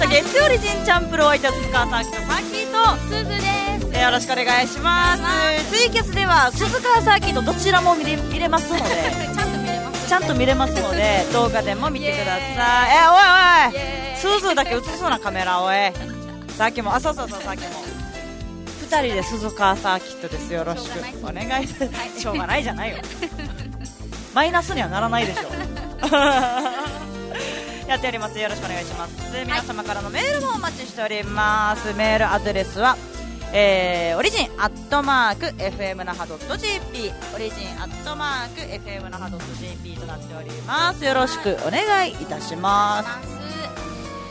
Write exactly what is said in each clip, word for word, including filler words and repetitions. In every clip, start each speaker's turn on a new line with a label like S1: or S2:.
S1: 月曜日人チャンプルお相手は鈴川さんきとさきと
S2: すずです。
S1: よろしくお願いします。ツイキャスでは鈴川さきとどちらも見れ、見れますので
S2: ちゃんと見れます、
S1: ちゃんと見れますので動画でも見てください。え、おいおい、鈴だけ映すなカメラ。おい、さっきも、あ、そうそうそう、さっきもふたりで鈴川さきとです。よろしくお願いします。しょうがないじゃないよマイナスにはならないでしょやっております。よろしくお願いします。皆様からのメールもお待ちしております。メールアドレスは、えー、オリジンアットマーク エフエム 那覇 .jp オリジンアットマーク エフエム 那覇 .jp となっております。よろしくお願いいたします。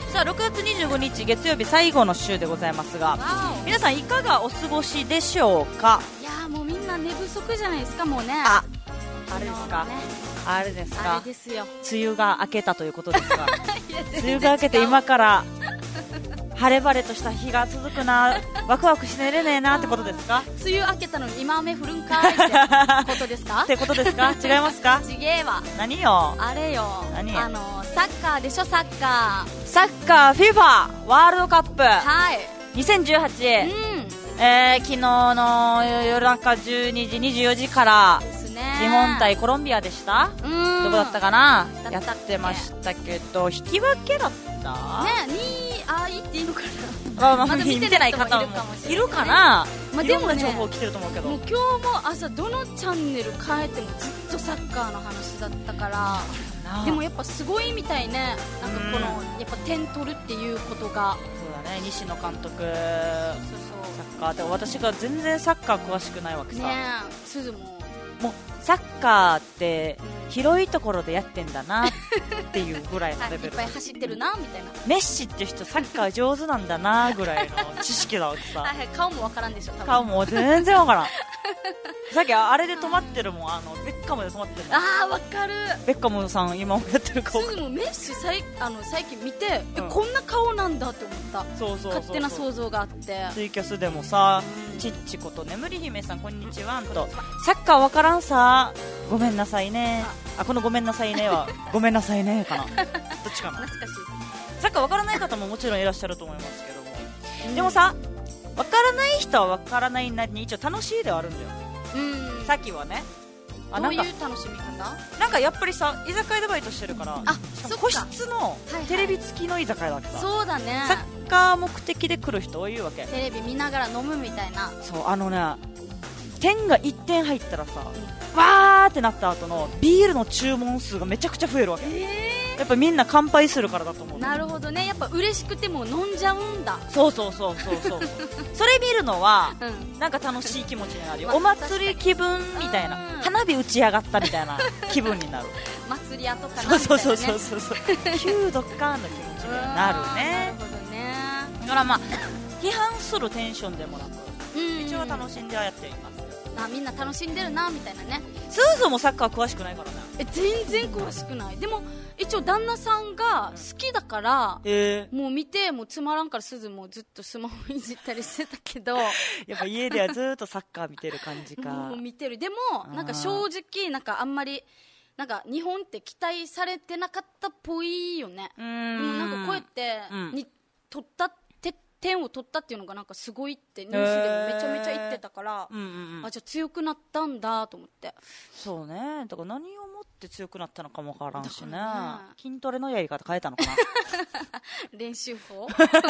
S1: さあろくがつにじゅうごにち月曜日最後の週でございますが、皆さんいかがお過ごしでしょうか。
S2: いやーもうみんな寝不足じゃないですか。もうね、
S1: あ、あれですか、ね、あれですか、
S2: あれですよ、
S1: 梅雨が明けたということですか梅雨が明けて今から晴れ晴れとした日が続くな、ワクワクして寝れねえなってことですか。
S2: 梅雨明けたのに今雨降るんかいってことですか
S1: ってことですか。違いますか。
S2: ちげえわ。
S1: 何よ。
S2: あれよ、
S1: 何。
S2: あのサッカーでしょ、サッカー
S1: サッカー フィファ ワールドカップ、
S2: はい、
S1: にせんじゅうはち、うん、えー、昨日の夜中じゅうにじにじゅうよじから
S2: ですね、
S1: 日本対コロンビアでした。
S2: うん、
S1: どこだったかな、
S2: だったっけ。
S1: やってましたけど引き分けだった
S2: ね。にあ言っていいのかな
S1: まあまあ、
S2: まだ見てない人もいるかもしれない、
S1: いるかな、
S2: まあ、
S1: いろんな情報来てると思うけど、
S2: もう今日も朝どのチャンネル変えてもずっとサッカーの話だったから、でもやっぱすごいみたいね。なんかこの、うん、やっぱ点取るっていうことが、
S1: そうだね、西野監督、そうそうそう、サッカーで私が全然サッカー詳しくないわけさ。
S2: ねえ、すずも
S1: もうサッカーって広いところでやってんだなっていうぐらいのレベル
S2: いっぱい走ってるなみたいな。
S1: メッシっていう人サッカー上手なんだなぐらいの知識だわけさ
S2: はい、はい、顔もわからんでしょ、多分。
S1: 顔も全然わからんさっきあれで止まってるもん、あのベッカムで止まってるの。
S2: あーわかる。
S1: ベッカムさん今もやってる顔。
S2: すずもメッシさいあの最近見て、
S1: うん、
S2: えこんな顔なんだって思った。
S1: そうそうそうそう、
S2: 勝手な想像があって。
S1: ツイキャスでもさ、うん、ちっちこと眠り姫さんこんにちはと、サッカーわからんさごめんなさいね、あ、このごめんなさいねはごめんなさいねかなどっちかな。
S2: 懐かしい。
S1: サッカーわからない方ももちろんいらっしゃると思いますけども、うん、でもさ、わからない人はわからないなりに一応楽しいではあるんだよ。うん、さっきはね、
S2: あ、どういう楽しみ方。
S1: なんかやっぱりさ、居酒屋でバイトしてるから、
S2: あ、
S1: 個室のテレビ付きの居酒屋だってさ、はいはい、そうだね、サッカー目的で来る人多いわけ。
S2: テレビ見ながら飲むみたいな。
S1: そう、あのね、点がいってん入ったらさ、うん、わーってなった後のビールの注文数がめちゃくちゃ増えるわけ、えー、やっぱみんな乾杯するからだと思う。
S2: なるほどね、やっぱ嬉しくても飲んじゃうんだ。
S1: そうそうそうそうそうそれ見るのは、うん、なんか楽しい気持ちになるよ、まあ、お祭り気分みたいな、花火打ち上がったみたいな気分になる
S2: 祭り後かなみたいな、ね、
S1: そうそうそうそうそうキュードッカーンの気持ちにはなるね。
S2: なるほどね。
S1: だからまあ批判するテンションでもなく、一応楽しんではやっています。
S2: あ、みんな楽しんでるなみたいなね。
S1: スーズもサッカー詳しくないからね。
S2: え、全然詳しくない。でも一応旦那さんが好きだから、うん、もう見てもうつまらんからスズもずっとスマホいじったりしてたけど
S1: やっぱ家ではずっとサッカー見てる感じか。
S2: もう見てる。でもなんか正直なんかあんまりなんか日本って期待されてなかったっぽいよね。うーん、なんかこうやってに、うん、取った点を取ったっていうのがなんかすごいってニュースでもめちゃめちゃ言ってたから、うんうんうん、あ、じゃあ強くなったんだと思って。そうね、
S1: だから何をもって強くなったのかもわからんしね、筋トレのやり方変えたのかな
S2: 練習法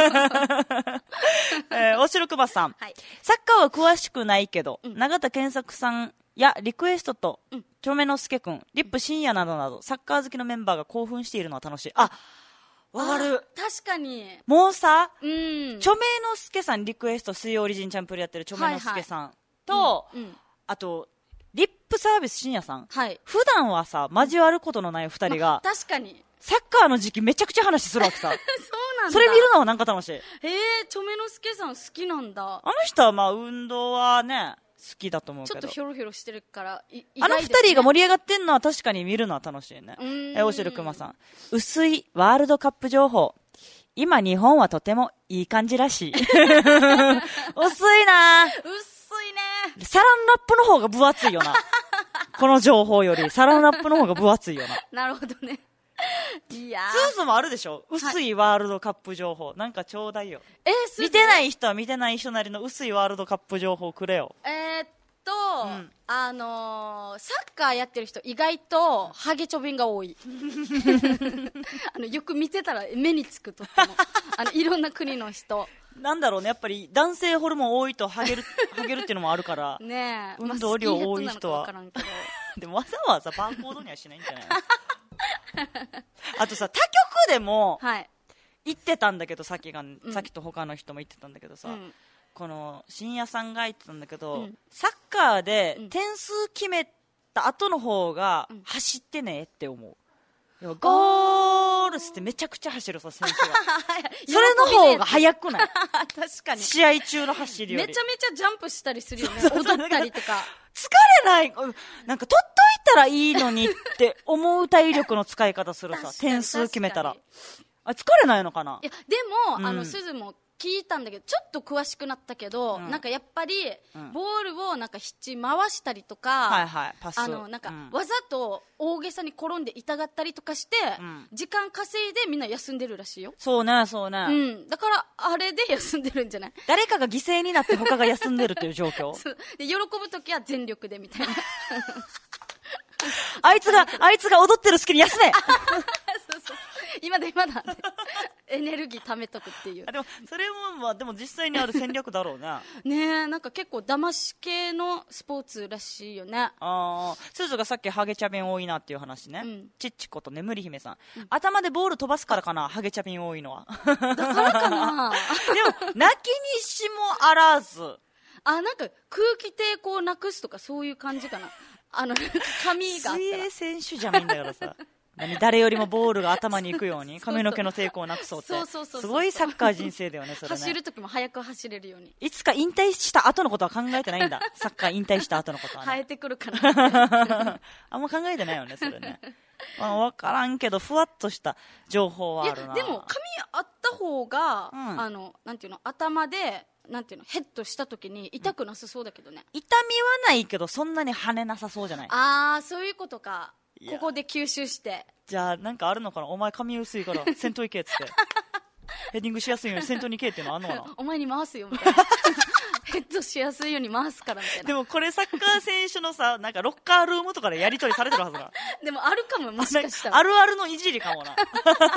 S1: えー、大城熊さん、はい、サッカーは詳しくないけど、うん、永田健作さんやリクエストと、うん、チョメノスケ君、リップ深夜などなどサッカー好きのメンバーが興奮しているのは楽しい。あ、わかる。
S2: 確かに。
S1: もうさ、うん、チョメノスケさんリクエスト水曜オリジンチャンプルやってるチョメノスケさんと、はいはい、うんうん、あとリップサービス深夜さん、はい、普段はさ交わることのない二人が、
S2: ま、確かに
S1: サッカーの時期めちゃくちゃ話するわけさそうなんだ。それ見るのはなんか楽しい。へ
S2: え、チョメノスケさん好きなんだ。
S1: あの人はまあ運動はね好きだと思うけど、
S2: ちょっとヒョロヒョロしてるからい、ね、
S1: あの二人が盛り上がってんのは確かに見るのは楽しいね。え、おしるくまさん、薄いワールドカップ情報、今日本はとてもいい感じらしい薄いな。
S2: 薄いね。
S1: サランラップの方が分厚いよなこの情報よりサランラップの方が分厚いよな
S2: なるほどね。 いや
S1: スーズもあるでしょ、薄いワールドカップ情報、はい、なんかちょうだいよ。
S2: えー、
S1: 見てない人は見てない人なりの薄いワールドカップ情報くれよ。
S2: えー、っと、うん、あのー、サッカーやってる人意外とハゲチョビンが多いあのよく見てたら目につく、とってもあのいろんな国の人
S1: なんだろうね、やっぱり男性ホルモン多いとハゲるハゲるっていうのもあるから
S2: ねえ、
S1: 運動量多い人は、
S2: まあ、
S1: でもわざわざバーコードにはしないんじゃないあとさ、他局でも行ってたんだけど、さっきが、うん、さっきと他の人も行ってたんだけどさ、うん、この深夜さんが言ってたんだけど、うん、サッカーで点数決めた後の方が走ってねって思う。ゴールスってめちゃくちゃ走るさ、選手がそれの方が速くない
S2: 確かに
S1: 試合中の走りより
S2: めちゃめちゃジャンプしたりするよね、踊ったりとか
S1: 疲れない、なんか取っといたらいいのにって思う体力の使い方するさ点数決めたらあ疲れないのかな。
S2: いやでも、うん、あの鈴も聞いたんだけどちょっと詳しくなったけど、うん、なんかやっぱり、うん、ボールをなんか七回したりとか、
S1: はいはい、パス
S2: あのなんか、うん、わざと大げさに転んで痛がったりとかして、うん、時間稼いでみんな休んでるらしいよ。
S1: そうねそうね、
S2: うん、だからあれで休んでるんじゃない。
S1: 誰かが犠牲になって他が休んでるっていう状況
S2: で喜ぶときは全力でみたいな
S1: あいつがあいつが踊ってる隙に休め
S2: そうそう今だ今だエネルギー貯めとくっていう。
S1: あでもそれもまあでも実際にある戦略だろうな
S2: ねえ、なんか結構騙し系のスポーツらしいよね。
S1: ああ、スズがさっきハゲチャビン多いなっていう話ね、うん、ちっちこと眠り姫さん、うん、頭でボール飛ばすからかな、ハゲチャビン多いのは
S2: だからかな
S1: でも泣きにしもあらず、
S2: あ、なんか空気抵抗をなくすとかそういう感じかな。あの髪があったら
S1: 水泳選手じゃないんだからさ何誰よりもボールが頭に行くように髪の毛の抵抗をなくそうって、そうそうそうそう、すごいサッカー人生だよねそれね。
S2: 走る時も早く走れるように。
S1: いつか引退した後のことは考えてないんだサッカー引退した後のことは、ね、
S2: 生えてくるかな
S1: あんま考えてないよねそれねまあ、分からんけどふわっとした情報はあるな。
S2: いやでも髪あった方が、うん、あのなんていうの、頭でなんていうのヘッドした時に痛くなさそうだけどね、
S1: うん、痛みはないけどそんなに跳ねなさそうじゃない。
S2: ああそういうことか。ここで吸収して、
S1: じゃあなんかあるのかな、お前髪薄いから先頭行けっつってヘディングしやすいように先頭に行けっていうのあんのかな
S2: お前に回すよみたいなヘッドしやすいように回すからみたいな。
S1: でもこれサッカー選手のさなんかロッカールームとかでやり取りされてるはずだ
S2: でもあるかも、もしかしたら
S1: あるあるのいじりかもな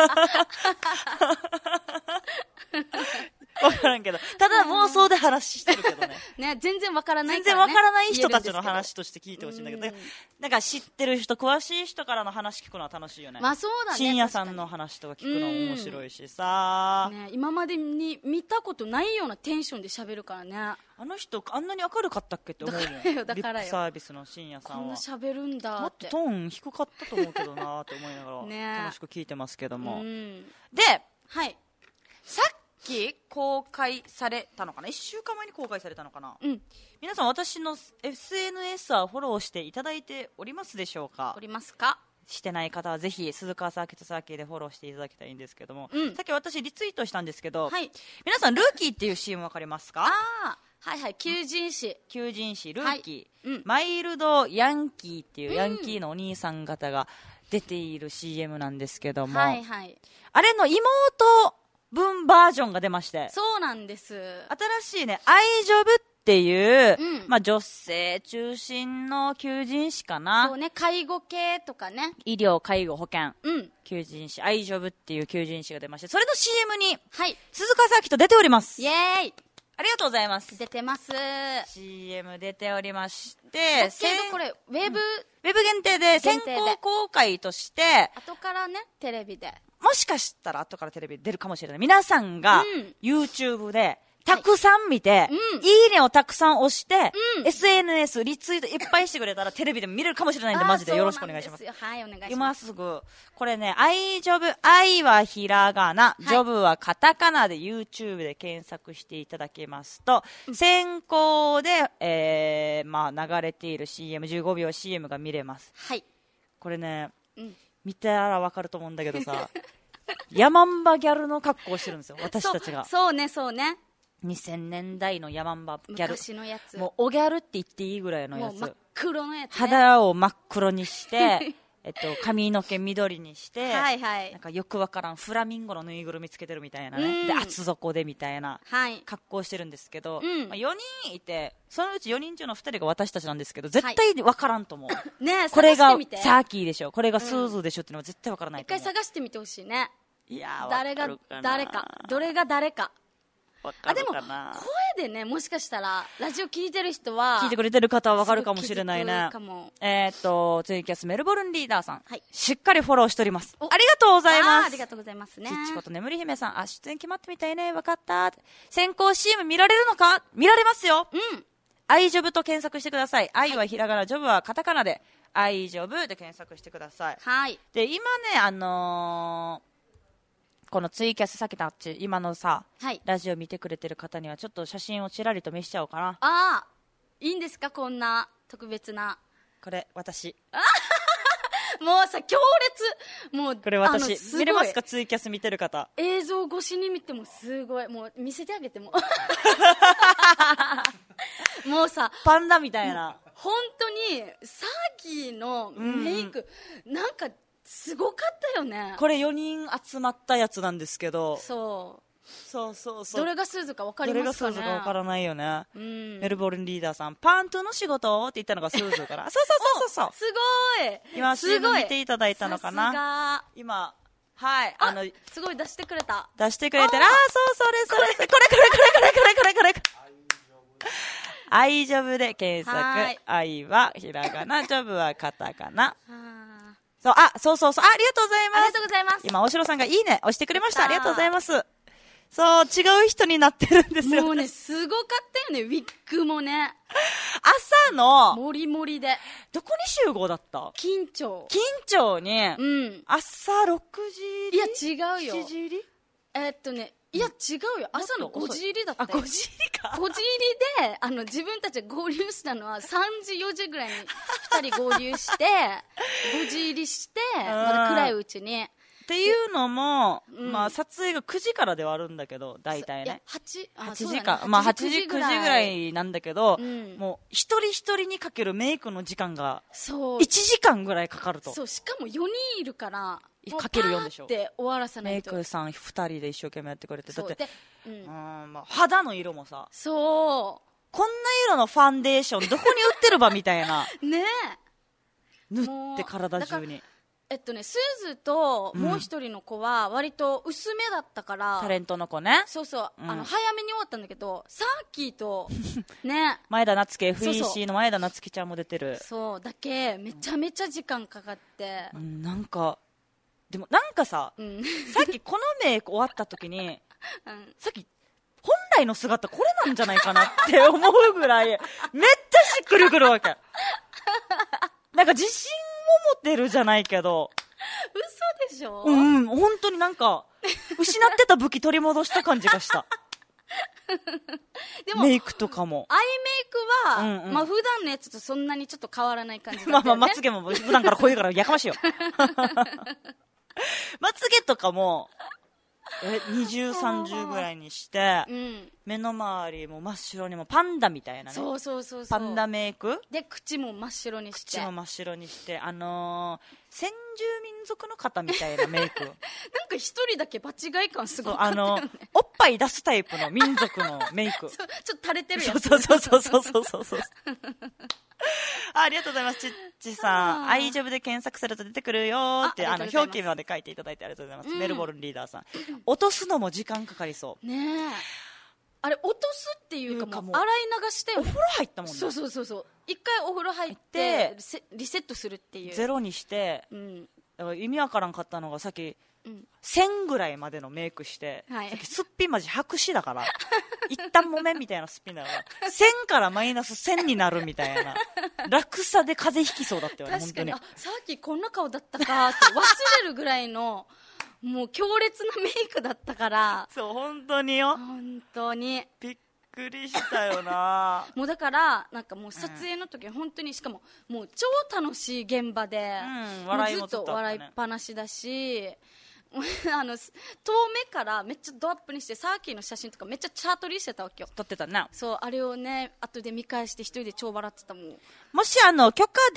S1: 分からんけど、ただ妄想で話してるけどね
S2: ね、全然分からないから、ね、
S1: 全然分からない人たちの話として聞いてほしいんだけど、なんか知ってる人詳しい人からの話聞くのは楽しいよね。
S2: まあそうだね、
S1: 深夜さんの話とか聞くのも面白いしさ、
S2: ね、今までに見たことないようなテンションで喋るからね。
S1: あの人あんなに明るかったっけって思うもん。だからよだからよ、リップサービスの深夜さんは
S2: こんな喋るんだって。
S1: もっとトーン低かったと思うけどなって思いながら、ね、楽しく聞いてますけども、で、
S2: はい、
S1: さっき公開されたのかな、いっしゅうかんまえに公開されたのかな、
S2: うん、
S1: 皆さん私の エスエヌエス はフォローしていただいておりますでしょうか。
S2: おりますか。
S1: してない方はぜひ鈴川サーキットサーキットでフォローしていただきたいんですけども、
S2: うん、
S1: さっき私リツイートしたんですけど、
S2: はい、
S1: 皆さんルーキーっていう シーエム 分かりますか。
S2: あはいはい、求人誌、
S1: 求人誌ルーキー、
S2: はい、うん、
S1: マイルドヤンキーっていうヤンキーのお兄さん方が出ている シーエム なんですけども、
S2: はいはい、
S1: あれの妹分バージョンが出まして、
S2: そうなんです。
S1: 新しいね、愛ジョブっていう、
S2: うん、
S1: まあ、女性中心の求人誌かな。
S2: そうね、介護系とかね、
S1: 医療介護保険、
S2: うん、
S1: 求人誌愛ジョブっていう求人誌が出まして、それの シーエム に、
S2: はい、
S1: 鈴鹿サーキット出ております。
S2: イエーイ、
S1: ありがとうございます。
S2: 出てます。
S1: シーエム 出ておりまして、
S2: だけどこれウェブ、うん、
S1: ウェブ限定で先行公開として
S2: 後からねテレビで、
S1: もしかしたら後からテレビで出るかもしれない。皆さんが YouTube でたくさん見て、はい、うん、いいねをたくさん押して、うん、エスエヌエス リツイートいっぱいしてくれたらテレビでも見れるかもしれないんで、マジでよろしくお願いします。
S2: はい、お願いします。
S1: 今すぐこれね、愛ジョブ、愛はひらがな、はい、ジョブはカタカナで YouTube で検索していただけますと、うん、先行で、えーまあ、流れている シーエム、じゅうごびょう シーエム が見れます。
S2: はい、
S1: これね、
S2: うん、
S1: 見たらわかると思うんだけどさヤマンバギャルの格好をしてるんですよ、私たちが。
S2: そ, そうねそうね、
S1: にせんねんだいのヤマンバギャル、
S2: 昔のやつ、
S1: もうおギャルって言っていいぐらいのやつ、
S2: もう真っ黒のやつ、ね、
S1: 肌を真っ黒にしてえっと、髪の毛緑にして、
S2: はいはい、
S1: なんかよくわからんフラミンゴのぬいぐるみつけてるみたいなね、で厚底でみたいな格好してるんですけど、はいまあ、よにんいてそのうちよにん中のふたりが私たちなんですけど絶対わからんと思う、はい、
S2: ね、
S1: これがサーキーでしょこれがスーズーでしょっていうのは絶対わからないと思う。
S2: 一回探してみてほしいね。
S1: いや
S2: 誰が誰かどれが誰か
S1: わかるかな。
S2: あでも声でねもしかしたらラジオ聞いてる人は
S1: 聞いてくれてる方はわかるかもしれないね。えー、っとツイキャスメルボルンリーダーさん、はい、しっかりフォローしております。ありがとうございます。
S2: ありがとうございますね。
S1: ちっちこと眠り姫さん、あ出演決まってみたいね、わかった。先行 シーエム 見られるのか。見られますよ。うん愛ジョブと検索してください。愛はひらがな、ジョブはカタカナで愛ジョブで検索してください。
S2: はい
S1: で今ねあのーこのツイキャスさっきたち今のさ、はい、ラジオ見てくれてる方にはちょっと写真をちらりと見せちゃおうかな。
S2: ああいいんですかこんな特別な。
S1: これ私
S2: もうさ強烈もう
S1: これ私見れますかツイキャス見てる方。
S2: 映像越しに見てもすごいもう見せてあげてももうさ
S1: パンダみたいな
S2: 本当にサーキーのメイク、うん、なんかすごかったよね。
S1: これよにん集まったやつなんですけど
S2: そう
S1: そうそうそう
S2: どれがスーズか分かりますかね。
S1: どれがスーズか分からないよね、うん、メルボルンリーダーさんパントの仕事って言ったのがスーズからそうそうそうそう
S2: すごい
S1: 今 シーエム 見ていただいたのかな。今はいあの
S2: すごい出してくれた
S1: 出してくれてる。ああそうそれそれこれこれこれこれこれこれこれこれ愛ジョブで検索。愛はひらがなジョブはカタカナ。そう、あ、そうそうそう、あ、ありがとうございます。
S2: ありがとうございます。
S1: 今、大城さんがいいね、押してくれました。ありがとうございます。そう、違う人になってるんですよ。
S2: もうね、すごかったよね、ウィッグもね。
S1: 朝の、
S2: もりもりで。
S1: どこに集合だった？
S2: 金町。
S1: 金町に、
S2: うん。
S1: 朝ろくじ入り？
S2: いや、違うよ。
S1: しちじ入り？
S2: えー、っとね、いや違うよ朝のごじ入りだったよ。
S1: あごじ入りか。
S2: ごじ入りであの自分たちが合流したのはさんじよじぐらいにふたり合流してごじ入りしてまだ暗いうちに
S1: っていうのも、まあ、撮影がくじからではあるんだけど大体ね
S2: はち、
S1: はちじか、まあ、はちじくじぐらいなんだけど、うん、もう一人一人にかけるメイクの時間がいちじかんぐらいかかると。
S2: そうしかもよにんいるから
S1: かけるよんでしょ。
S2: で終わらさないと。
S1: メイクさんふたりで一生懸命やってくれてだって、
S2: うん
S1: うんまあ、肌の色もさ
S2: そう
S1: こんな色のファンデーションどこに売ってるばみたいな
S2: ね
S1: 塗って体中に。
S2: えっとね、スーズともう一人の子は割と薄めだったから、
S1: うん、タレントの子ね。
S2: そうそう、うん、あの早めに終わったんだけどサーキーとね
S1: 前田夏樹 エフイーシー の前田夏樹ちゃんも出てる。
S2: そうだけめちゃめちゃ時間かかって、
S1: うん、なんかでもなんかさ、うん、さっきこのメイク終わった時に、うん、さっき本来の姿これなんじゃないかなって思うぐらいめっちゃしっくりくるわけなんか自信を持ってるじゃないけど
S2: 嘘でしょ。
S1: うん本当になんか失ってた武器取り戻した感じがしたでもメイクとかも
S2: アイメイクは、うんうんまあ、普段のやつとそんなにちょっと変わらない感じだったよね。
S1: まあまあまつげも普段から濃いからやかましいよまつげとかもえにじゅう、さんじゅうぐらいにして、うん、目の周りも真っ白にもパンダみたいなね。
S2: そうそうそう
S1: そうパンダメイク
S2: で口も真っ白にして
S1: 口も真っ白にしてあのー、先住民族の方みたいなメイクなんか
S2: 一人だけ場違い感すごかったよね。あの
S1: おっぱい出すタイプの民族のメイク
S2: ちょっと垂れてるやつ
S1: そうそうそうそうそうそうそうあ, ありがとうございます。ちっちさん、アイジョブで検索すると出てくるよってああの表記まで書いていただいてありがとうございます。うん、メルボルンリーダーさん、落とすのも時間かかりそう
S2: ねえ。あれ落とすっていうかもう洗い流して
S1: お風呂入ったもんね。
S2: そうそうそうそう一回お風呂入ってリセットするっていう
S1: ゼロにして、うん、だから意味わからんかったのがさっき、うん、せんぐらいまでのメイクして、はい、さっきすっぴんマジ白紙だから一旦もめんみたいなすっぴんだからせんからマイナスせんになるみたいな落差で風邪ひきそうだったよね。
S2: 確かに
S1: 本当に
S2: あさっきこんな顔だったかって忘れるぐらいのもう強烈なメイクだったから
S1: そう本当によ
S2: 本当に
S1: びっくりしたよな
S2: もうだからなんかもう撮影の時は本当にしかももう超楽しい現場で、
S1: うん、笑いも
S2: ずっと笑いっぱなしだしあの遠目からめっちゃドアップにしてサーキーの写真とかめっちゃチャートリーしてたわけよ。
S1: 撮ってたな。
S2: そうあれをね後で見返して一人で超笑ってたもん。
S1: もしあの許可でき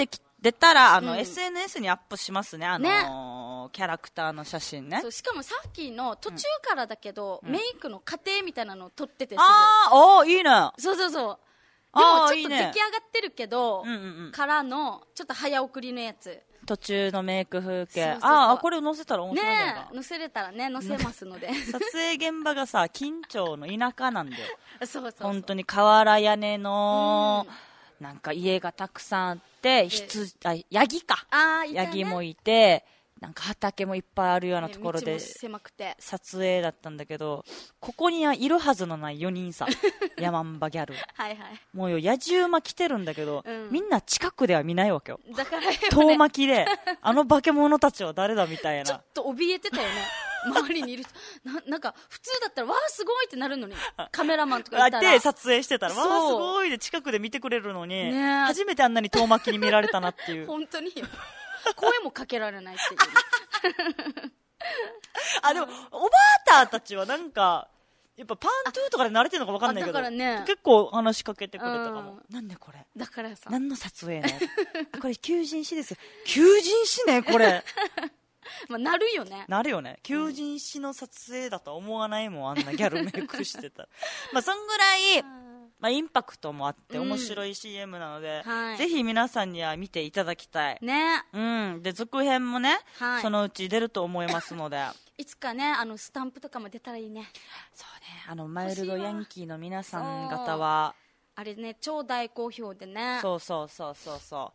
S1: 出たらあの、
S2: うん、
S1: エスエヌエス にアップしますね、あのーね、キャラクターの写真ね。
S2: そう、しかもさっきの途中からだけど、うん、メイクの過程みたいなのを撮っててすぐ、
S1: ああ、おー、いいね。
S2: そうそうそう。でもちょっと出来上がってるけど、
S1: いいね、うんうんうん、
S2: からのちょっと早送りのやつ、
S1: 途中のメイク風景。
S2: そうそうそう、
S1: ああ、これを載せたら面白いんだ
S2: ね。載せれたらね、載せますので
S1: 撮影現場がさ、近町の田舎なんだよ
S2: そうそうそう、
S1: 本当に瓦屋根の、うん、なんか家がたくさんあって、羊、あ、ヤギか、
S2: あ、いたね、
S1: ヤギもいて、なんか畑もいっぱいあるようなところで撮影だったんだけど、ここにはいるはずのないよにんさヤマンバギャル
S2: はい、はい、
S1: もうよ、野じ馬来てるんだけど、うん、みんな近くでは見ないわけよ。
S2: だからよ、ね、
S1: 遠巻きであの化け物たちは誰だみたいな、
S2: ちょっと怯えてたよね周りにいるな、なんか普通だったらわーすごいってなるのに、カメラマンとかいたら
S1: で撮影してたらわーすごいで近くで見てくれるのに、ね、初めてあんなに遠巻きに見られたなっていう
S2: 本当によ声もかけられないっていう
S1: あ、でもおばあたたちはなんかやっぱパントゥーとかで慣れてるのか分かんないけど、だから、ね、結構話しかけてくれたかも。なんでこれ
S2: だからさ、
S1: 何の撮影のこれ求人誌ですよ。求人誌ねこれ
S2: まあなるよね、
S1: なるよね。求人誌の撮影だとは思わないもん、あんなギャルメイクしてたらまあそんぐらいまあ、インパクトもあって面白い シーエム なので、うんはい、ぜひ皆さんには見ていただきたい、
S2: ね、
S1: うん、で続編もね、はい、そのうち出ると思いますので
S2: いつかね、あのスタンプとかも出たらいいね。
S1: そうね、あのマイルドヤンキーの皆さん方は
S2: あれね、超大好評でね。
S1: そうそうそうそうそう、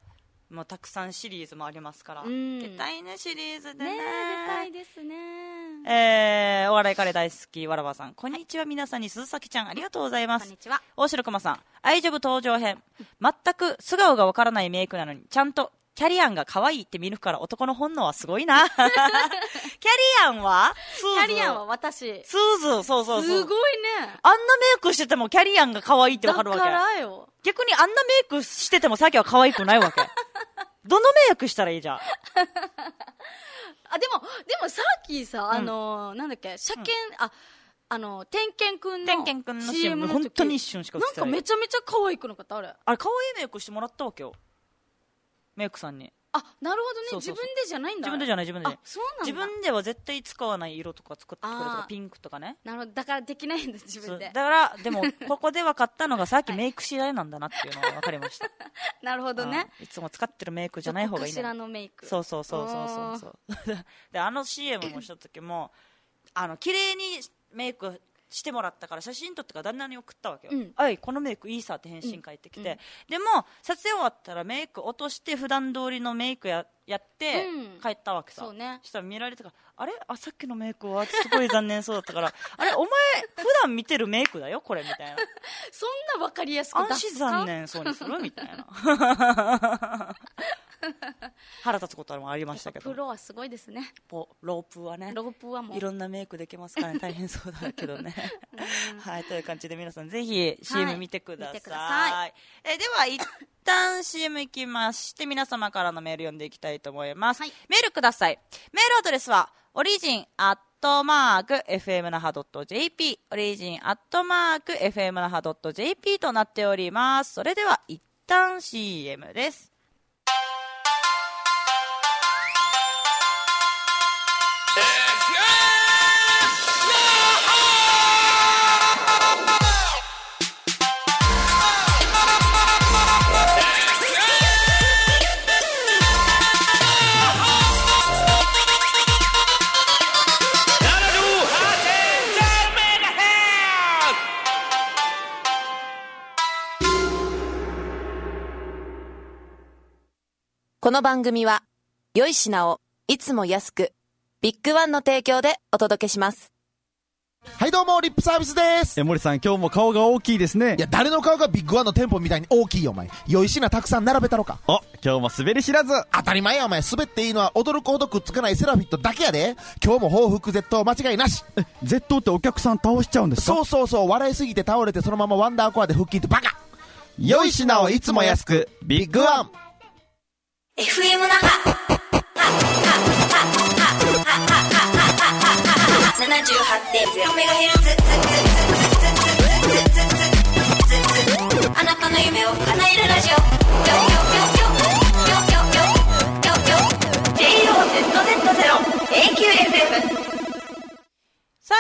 S1: もうたくさんシリーズもありますから、うん、出たいね、シリーズで ね, ね
S2: 出たいですね。
S1: えー、お笑いカレー大好きわらばさん、こんにちは、はい、皆さんに鈴崎ちゃんありがとうございます。
S2: こんにちは。
S1: 大城熊さん、愛ジョブ登場編、全く素顔がわからないメイクなのにちゃんとキャリアンが可愛いって見抜くから男の本能はすごいなキャリアンはスーズ、
S2: キャリアンは私
S1: スーズ、そうそうそう、
S2: すごいね。
S1: あんなメイクしててもキャリアンが可愛いってわかるわけ。
S2: だからよ、
S1: 逆にあんなメイクしててもさっきは可愛くないわけどのメイクしたらいいじゃん
S2: あ、でもでもさっきさ、うん、あのー、なんだっけ、車検、うん、ああの天健くんの シーエム の時、
S1: 本当に一瞬しか映ってない。
S2: なんかめちゃめちゃ可愛くなかった？あれ
S1: あれ可愛いメイクしてもらったわけよ、メイクさんに。
S2: あ、なるほどね。そうそうそう、自分でじゃないんだ。
S1: 自分でじゃない、自分で。
S2: あ、そうなんだ。
S1: 自分では絶対使わない色とか作ってくれとか、ピンクとかね。
S2: なるほど、だからできないんだ、自分で。
S1: だからでもここで分かったのがさっきメイク次第なんだなっていうのが分かりました
S2: なるほどね。
S1: いつも使ってるメイクじゃない方がいいね。
S2: どこかしらのメイク。
S1: そうそうそうそうそうそうで、あの シーエム もした時もあの綺麗にメイクしてもらったから写真撮ってから旦那に送ったわけよ、うん、はい、このメイクいいさって返信返ってきて、うん、でも撮影終わったらメイク落として普段通りのメイク や, やって帰ったわけさ、うん、そうね、したら見られてから、あれ、あ、さっきのメイクはすごい残念そうだったからあれ、お前普段見てるメイクだよこれみたいな
S2: そんな分かりやすく出すか、
S1: 安心残念そうにするみたいな腹立つこともありましたけど、
S2: プロはすごいですね。
S1: ポロープはね、
S2: ロープはもう
S1: いろんなメイクできますからね、大変そうだけどねはい、という感じで皆さんぜひ シーエム 見てください、はい、見てください。えでは一旦 シーエム 行きまして皆様からのメール読んでいきたいと思います、はい、メールください。メールアドレスはオリジンアットマーク エフエム 那覇 .jp オリジンアットマーク エフエム 那覇 .jp となっております。それでは一旦 シーエム です。
S3: この番組は良い品をいつも安くビッグワンの提供でお届けします。
S4: はいどうもリップサービスです。
S5: え森さん今日も顔が大きいですね。
S4: いや誰の顔がビッグワンの店舗みたいに大きいよお前。良い品たくさん並べたろか。
S5: お今日も滑り知らず。
S4: 当たり前やお前。滑っていいのは驚くほどくっつかないセラフィットだけやで。今日も報復絶倒間違いなし。
S5: え絶倒ってお客さん倒しちゃうんですか。
S4: そうそうそう、笑いすぎて倒れてそのままワンダーコアで復帰ってバカ。
S5: 良い品をいつも安くビッグワン。
S6: エフエム 那覇ななじゅうはちてんゼロメガヘルツあなたの夢を叶えるラジオ。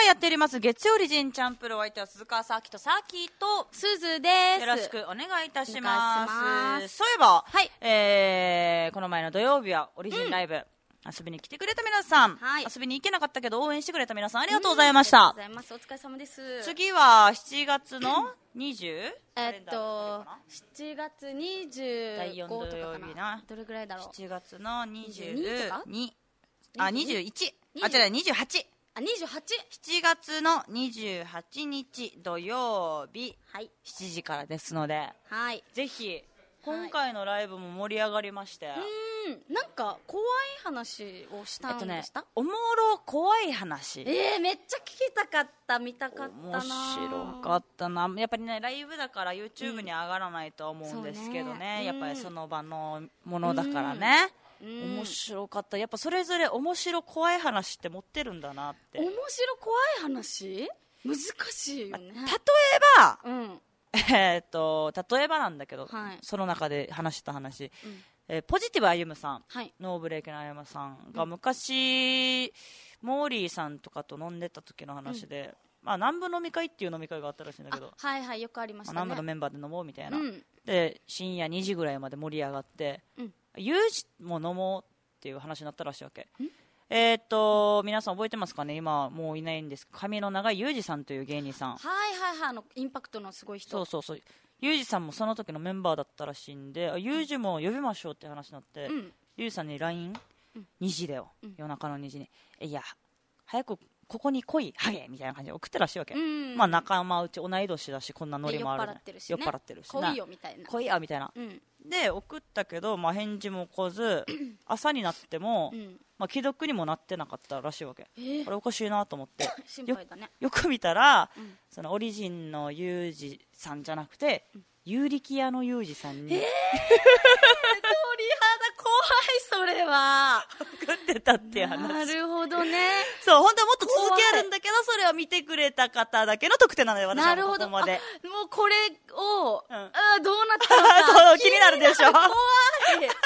S1: やっております月曜リジンチャンプル、お相手は鈴川さきとさきと
S2: すずです。
S1: よろしくお願いいたします。
S2: お願いします。
S1: そういえば、
S2: はい、
S1: えー、この前の土曜日はオリジンライブ、うん、遊びに来てくれた皆さん、
S2: はい、
S1: 遊びに行けなかったけど応援してくれた皆さんありがとうございました。
S2: うん、ありがとうございます。お疲れ様です。
S1: 次はしちがつのにじゅう
S2: えっとしちがつにじゅうごとかかな。どれぐらいだろう。
S1: しちがつのにじゅうに、
S2: あ
S1: にじゅういち、あ違うにじゅうはち、
S2: あにじゅうはち、
S1: しちがつのにじゅうはちにち土曜日、
S2: はい、
S1: しちじからですので、
S2: はい、
S1: ぜひ今回のライブも盛り上がりまして、はい、
S2: うん、なんか怖い話をしたんでした、
S1: えっとね、おもろ怖い話、
S2: えー、めっちゃ聞きたかった、見たかったな。
S1: 面白かったな。やっぱりねライブだから YouTube に上がらないとは思うんですけどね、うん、やっぱりその場のものだからね、うん、面白かった。やっぱそれぞれ面白怖い話って持ってるんだなって。
S2: 面白怖い話難しいよね。例え
S1: ば、
S2: うん、
S1: えー、っと例えばなんだけど、
S2: はい、
S1: その中で話した話、
S2: うん、
S1: えー、ポジティブあゆむさん、
S2: はい、
S1: ノーブレーキのあゆむさんが昔、うん、モーリーさんとかと飲んでた時の話で、うん、まあ、南部飲み会っていう飲み会があったらしいんだけど、
S2: はいはい、よくありましたね。
S1: 南部のメンバーで飲もうみたいな、
S2: うん、
S1: で深夜にじぐらいまで盛り上がって、うん、ユージも飲もうっていう話になったらしいわけ。えー、っと皆さん覚えてますかね。今もういないんです。髪の長いユージさんという芸人さん、
S2: はいはいはい、あのインパクトのすごい人。
S1: そうそうそう、ユージさんもその時のメンバーだったらしいんで、ユージも呼びましょうって話になって、うん、ユージさんに ライン、うん、にじだよ、うん、夜中のにじに、いや早くここに来いハゲみたいな感じで送ってらっしゃるわけ、うん、まあ、仲間内同い年だしこんなノリもある、
S2: 酔っ払ってるし、
S1: ね、酔っ払ってるし
S2: 来いよみたいな、
S1: 来いやみたいな、うん、で送ったけど、まあ、返事も来ず朝になっても、うん、まあ、既読にもなってなかったらしいわけ、えー、これおかしいなと思って
S2: 心配だ、ね、
S1: よ, よく見たら、うん、そのオリジンのユージさんじゃなくて、うん、有力屋のユージさんに、えー、鳥
S2: 肌怖い、それは
S1: 送ってたっていう話。
S2: なるほどね。
S1: そう、本当はもっと続きあるんだけど、それを見てくれた方だけの特典なのよ、私はここまで。
S2: もうこれを、うん、あどうなったのか
S1: そう気になるでしょ。怖いそういうライ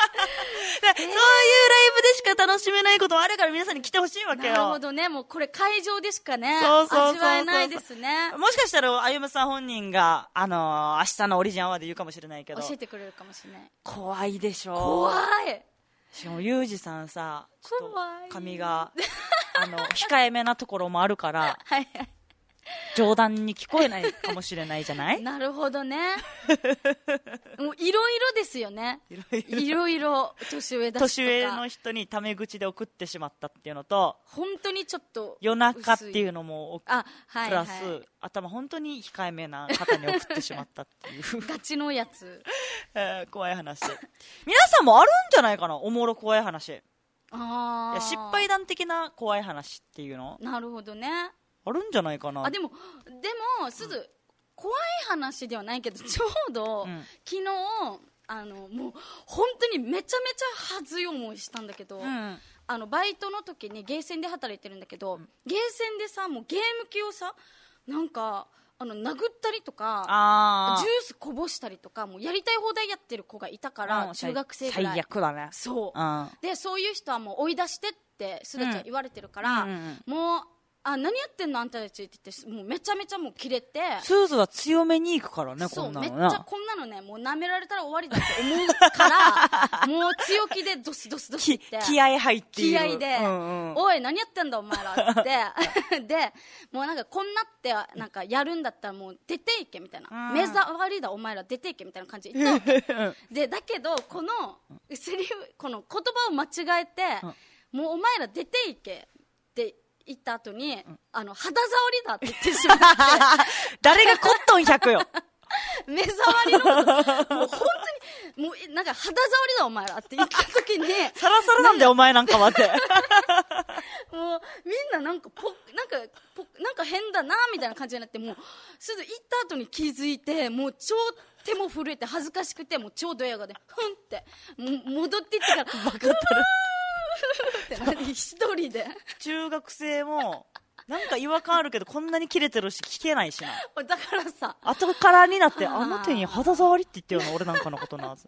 S1: ブでしか楽しめないこともあるから皆さんに来てほしいわけよ。
S2: なるほどね。もうこれ会場でしかね、そうそうそうそう味わえないですね。
S1: もしかしたらあゆむさん本人が、あのー、明日のオリジンアワーで言うかもしれないけど、
S2: 教えてくれるかもしれない。
S1: 怖いでしょ。
S2: 怖い。
S1: しかもユージさんさ、ちょっと髪があの控えめなところもあるからはいはい、冗談に聞こえないかもしれないじゃない。
S2: なるほどね。もういろいろですよね。いろいろ年上だしとか
S1: 年上の人にタメ口で送ってしまったっていうのと、
S2: 本当にちょっと
S1: 夜中っていうのもあ、はいはい、プラス頭本当に控えめな方に送ってしまったっていう
S2: ガチのやつ、
S1: えー、怖い話。皆さんもあるんじゃないかな、おもろ怖い話。あ、いや失敗談的な怖い話っていうの。
S2: なるほどね、
S1: あるんじゃないかな。
S2: あでもでもすず、うん、怖い話ではないけど、ちょうど、うん、昨日あのもう本当にめちゃめちゃ恥ずい思いしたんだけど、うん、あのバイトの時にゲーセンで働いてるんだけど、うん、ゲーセンでさ、もうゲーム機をさ、なんかあの殴ったりとかジュースこぼしたりとか、もうやりたい放題やってる子がいたから、うん、中学生ぐらい。
S1: 最悪だね。
S2: そう、うん、でそういう人はもう追い出してってすずちゃん言われてるから、うんうんうん、もうあ何やってんのあんたたちって言って、もうめちゃめちゃもうキレて、
S1: スーズは強めに行くからね。
S2: そう、
S1: こんなの
S2: めっちゃこんなのね、もう舐められたら終わりだって思うからもう強気でドスドスドスって
S1: 気合入っている
S2: 気合で、うんうん、おい何やってんだお前らってでもうなんかこんなってなんかやるんだったらもう出ていけみたいな、うん、目障りだお前ら出ていけみたいな感じで言ったわけでだけどこのセリフ、この言葉を間違えて、うん、もうお前ら出ていけって言った後に、うん、あの肌触りだって言ってしまって
S1: 誰がコットンひゃくよ
S2: 目触りのもう本当にもうなんか肌触りだお前らって言った時に
S1: サラサラなんだよお前なんかはって
S2: もうみんななんかポなんかポなんか変だなみたいな感じになって、もうすぐ行った後に気づいて、もう超手も震えて恥ずかしくて、もう超ドヤ顔でふんっても戻っていってからバカたるってなって一人で
S1: 中学生もなんか違和感あるけどこんなにキレてるし聞けないしな。
S2: だからさ
S1: 後からになってあの手に肌触りって言ってよな俺なんかのことな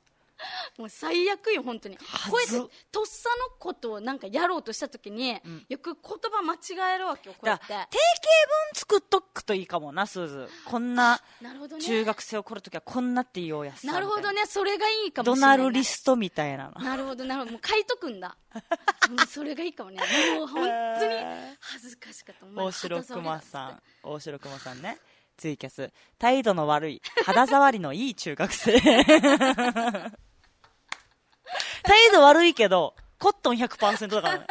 S2: もう最悪よ本当に。こうやってとっさのことをなんかやろうとした時に、うん、よく言葉間違えるわけよ。こうやって定型
S1: 文作っとくといいかもな、スーズ。こんな中学生を来るときはこんなって言おうやす。
S2: なるほどね、それがいいかもしれない、ね、
S1: ドナルリストみたいなの。
S2: なるほどなるほど、もう書いとくんだそれがいいかもね。もう本当に恥ずかしかった。
S1: 大城熊さん、大城熊さんね、ツイキャス、態度の悪い肌触りのいい中学生態度悪いけどコットン ひゃくパーセント だからね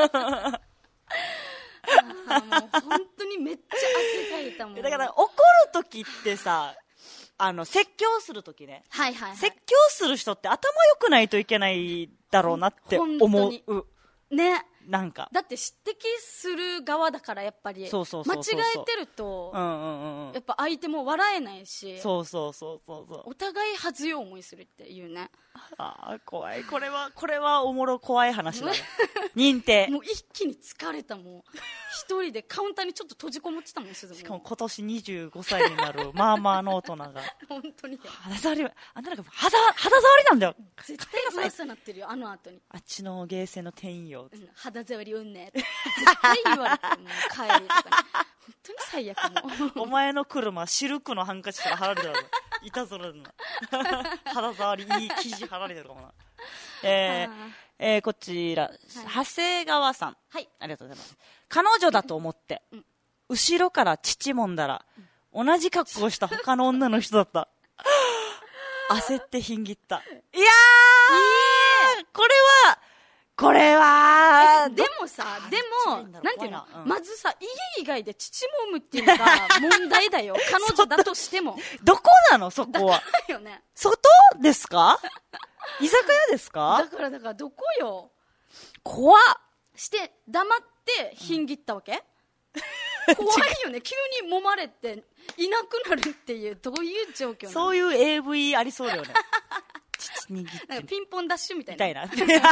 S2: あもう本当にめっちゃ汗かいたもん。
S1: だから怒るときってさ、あの説教するときね、
S2: はいはいはい、
S1: 説教する人って頭良くないといけないだろうなって思う
S2: ね。
S1: なんか
S2: だって指摘する側だからやっぱり間違えてるとやっぱ相手も笑えないし、
S1: そうそうそうそうそう、
S2: お互い恥ずい思いするっていうね。
S1: ああ怖い、これはこれはおもろ怖い話だね認定。
S2: もう一気に疲れたもん一人でカウンターにちょっと閉じこもってたもん。し
S1: かも今年にじゅうごさいになるまあまあの大人が
S2: 本当に
S1: 肌触り、あんたなんか肌肌触りなんだよ。
S2: 絶対噂になってるよ、あの後に。
S1: あっちのゲーセンの店員よ、
S2: うん、肌触りうんねって絶対言われて、もう帰りとかね、本当に最悪。も
S1: お前の車シルクのハンカチとか貼られてるのいたずらでな肌触りいい生地貼られてるかもな。えーえー、こちら、はい、長谷川さん、はい、ありがとうございます。彼女だと思って、うん、後ろから乳もんだら、うん、同じ格好した他の女の人だった焦ってひんぎった。いやー、いいこれはこれは
S2: でもさ、でもなんていうの、うん、まずさ、家以外で乳もむっていうのが問題だよ彼女だとしても
S1: どこなのそこは。
S2: だよね、
S1: 外ですか居酒屋ですか。
S2: だからだからどこよ。
S1: 怖っ。
S2: して黙ってひんぎったわけ、うん、怖いよね急に揉まれていなくなるっていう、どういう状況なの。
S1: そういう エーブイ ありそうだよね乳握って
S2: なんかピンポンダッシュみたいなみたいな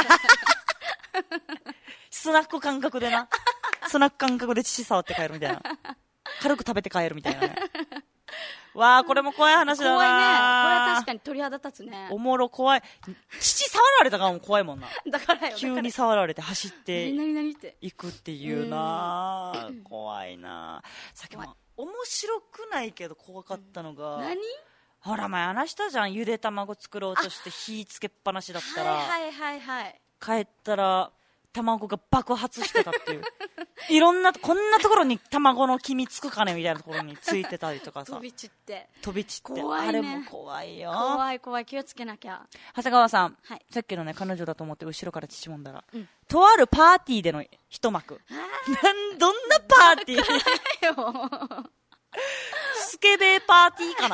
S1: スナック感覚でなスナック感覚で乳触って帰るみたいな、軽く食べて帰るみたいなねわあ、これも怖い話だな。
S2: 怖いね。これは確かに鳥肌立つね。
S1: おもろ怖い。父触られたからも怖いもんな。
S2: だからよ。
S1: 急に触られて走って
S2: 何々って
S1: いくっていうな。怖いな。さっきも面白くないけど怖かったのが、
S2: 何？
S1: ほら前話したじゃん。ゆで卵作ろうとして火つけっぱなしだったら、
S2: はいはいはいはい。
S1: 帰ったら卵が爆発してたっていういろんなこんなところに卵の黄身つくかねみたいなところについてたりとかさ
S2: 飛び散って
S1: 飛び散って
S2: 怖い、ね、
S1: あれも怖いよ。
S2: 怖い怖い、気をつけなきゃ。
S1: 長谷川さん、はい、さっきのね彼女だと思って後ろから乳もんだら、うん、とあるパーティーでの一幕なんどんなパーティースケベパーティーか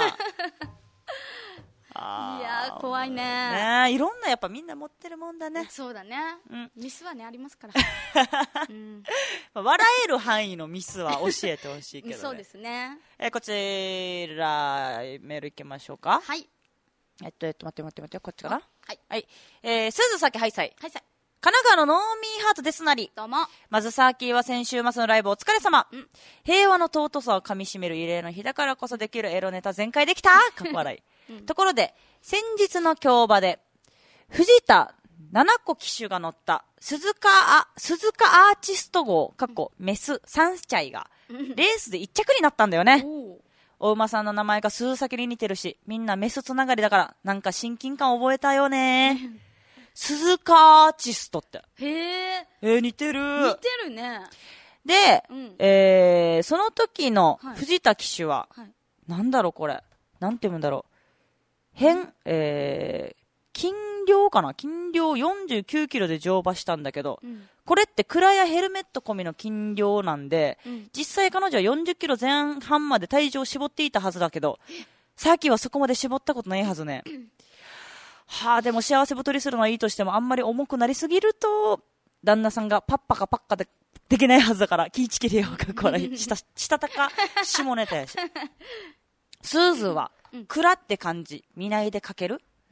S1: ない
S2: やー怖いね。
S1: ね、いろんなやっぱみんな持ってるもんだね。
S2: そうだね、うん、ミスはねありますから、
S1: うん、笑える範囲のミスは教えてほしいけどね
S2: そうですね。
S1: えー、こちらメールいきましょうか。
S2: はい。
S1: えっとえっと待って待って待ってこっちかな。
S2: はい、
S1: はい、えー、すずさきハイサイ、
S2: ハイサイ、
S1: 神奈川のノーミーハートですなり。
S2: どうも。
S1: まずサーキーは先週末のライブお疲れ様、うん、平和の尊さをかみしめる異例の日だからこそできるエロネタ全開できたかっこ笑い、うん、ところで先日の競馬で藤田七子騎手が乗った鈴鹿あ鈴鹿アーチスト号かっこメスサンシャイがレースで一着になったんだよね。お馬さんの名前が鈴先に似てるしみんなメスつながりだからなんか親近感覚えたよね鈴鹿アーチストって。
S2: へー。
S1: えー、似てる。
S2: 似てるね。
S1: で、うん、えー、その時の藤田騎手は、はい、なんだろうこれ。なんて読むんだろう。変、えー、斤量かな斤量よんじゅうきゅうキロで乗馬したんだけど、うん、これって蔵やヘルメット込みの斤量なんで、うん、実際彼女はよんじゅっキロ前半まで体重を絞っていたはずだけど、さっきはそこまで絞ったことないはずね。はあ、でも幸せ太りするのはいいとしてもあんまり重くなりすぎると旦那さんがパッパかパッカでできないはずだから気ぃつけてよかっこ笑いしたしたたか下ネタやしスーズーは、うん、蔵って漢字見ないで書ける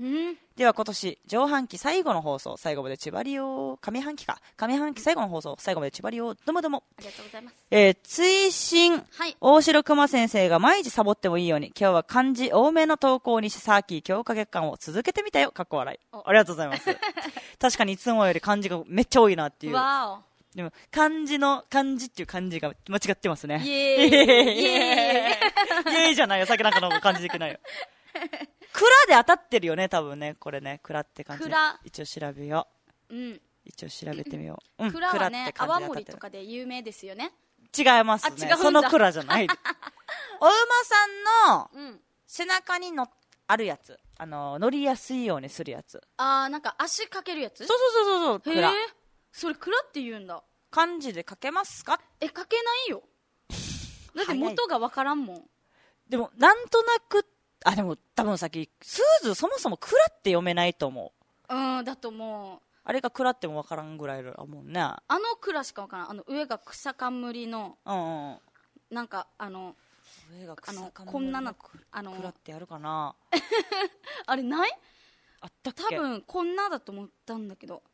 S2: うん、
S1: では今年上半期最後の放送最後まで千葉りを上半期か上半期最後の放送最後まで千葉りをどもども
S2: ありがとうございます。
S1: えー、追伸、はい、大城熊先生が毎日サボってもいいように今日は漢字多めの投稿にしてサーキー強化月間を続けてみたよかっこ笑いありがとうございます確かにいつもより漢字がめっちゃ多いなっていう。
S2: わお。
S1: でも漢字の漢字っていう漢字が間違ってますね。
S2: イエーイイエーイイエ
S1: ーイじゃないよ、酒なんかの漢字できないよ蔵で当たってるよね多分ね、これね蔵って感じ。
S2: 蔵
S1: 一応調べよう、うん、一応調べてみよう、うん、
S2: 蔵はね泡盛とかで有名ですよね。
S1: 違いますね、その蔵じゃないお馬さんの背中にのあるやつ、あの乗りやすいようにするやつ。
S2: あー、なんか足かけるやつ。
S1: そうそうそうそう、蔵。
S2: へー、それ蔵って言うんだ。
S1: 漢字で書けますか。
S2: え、書けないよだって元がわからんもん。
S1: でもなんとなく、あ、でも多分さっきスーズそもそも蔵って読めないと思
S2: う。うん、だと思う。
S1: あれが蔵ってもわからんぐらいだもんね。あ
S2: の蔵しかわからん。あの上が草冠の、
S1: うんうん、
S2: なんかあの
S1: 上が草冠の
S2: こんなのあの
S1: 蔵ってあるかな
S2: あれない？
S1: あったっけ？
S2: 多分こんなだと思ったんだけど。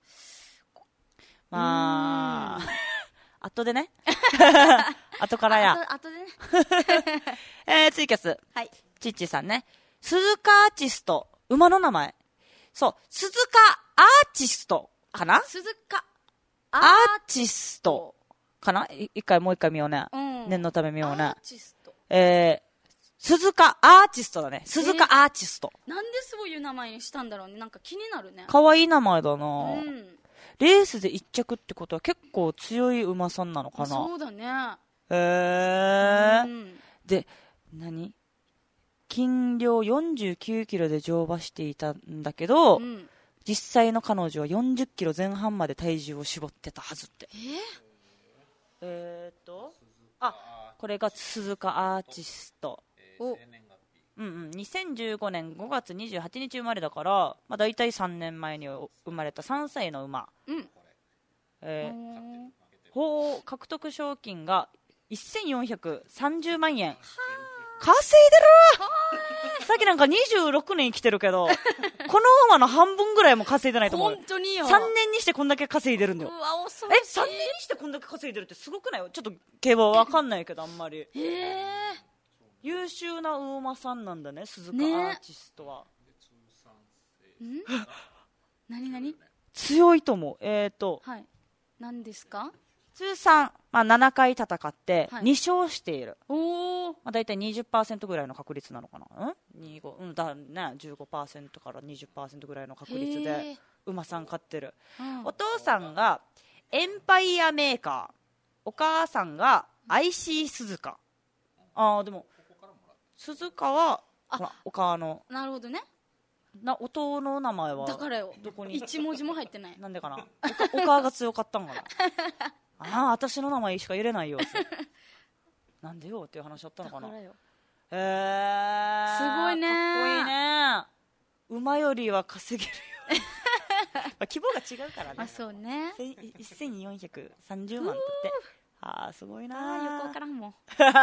S1: まあ後でね後からや
S2: あとでね
S1: えー、ツイキャス、
S2: はい、
S1: チッチさんね、鈴鹿アーティスト、馬の名前。そう、鈴鹿アーティストかな。
S2: 鈴鹿
S1: アーティストかな。一回もう一回見ようね、うん、念のため見ようね。アーティスト、えー、鈴鹿アーティストだね。鈴鹿アーティスト、
S2: えー、なんでそういう名前にしたんだろうね。なんか気になるね。
S1: かわいい名前だな、
S2: うん、
S1: レースで一着ってことは結構強い馬さんなのかな。
S2: そうだね。
S1: へえー、うん、で、何斤量よんじゅうきゅうキロで乗馬していたんだけど、うん、実際の彼女はよんじゅっキロぜん半まで体重を絞ってたはずって。
S2: えー、
S1: えー、っとあ、これが鈴鹿アーティスト。お、うんうん、にせんじゅうごねんごがつにじゅうはちにち生まれだから、まあ、だいたいさんねんまえに生まれたさんさいの馬、うん、えー、ほう獲得賞金がせんよんひゃくさんじゅうまんえん。稼いでる。さっきなんかにじゅうろくねん生きてるけどこの馬の半分ぐらいも稼いでないと思う。
S2: 本当によ。
S1: さんねんにしてこんだけ稼いでるんだよ。
S2: うわ、恐ろしい。
S1: え、さんねんにしてこんだけ稼いでるってすごくない？ちょっと競馬は分かんないけどあんまり。
S2: へえ、
S1: 優秀な馬さんなんだね、鈴鹿アーティストは、
S2: ね、ん何何
S1: 強いと思う。えーと、
S2: はい、何ですか。
S1: 通算、まあ、ななかい戦ってに勝している、
S2: はい、おー、
S1: まあ、だいたい にじゅっパーセント ぐらいの確率なのかな。うんにじゅうご、うんだね、じゅうごパーセント から にじゅっパーセント ぐらいの確率で馬さん勝ってる、うん、お父さんがエンパイアメーカー、お母さんが アイシー 鈴鹿。あー、でも鈴鹿はお母の、
S2: なるほどね。
S1: な、音の名前は
S2: だからよ、
S1: どこに
S2: 一文字も入ってない。
S1: なんでかな。お母が強かったんかなああ、私の名前しか入れないよなんでよっていう話だったのかな。へえー、
S2: すごいね。
S1: かっこいいね。馬よりは稼げるよまあ規模が違うからね。
S2: あ、そうね。
S1: せんよんひゃくさんじゅうまんってあー、すごいな。
S2: あ、よくわからんもん
S1: 一回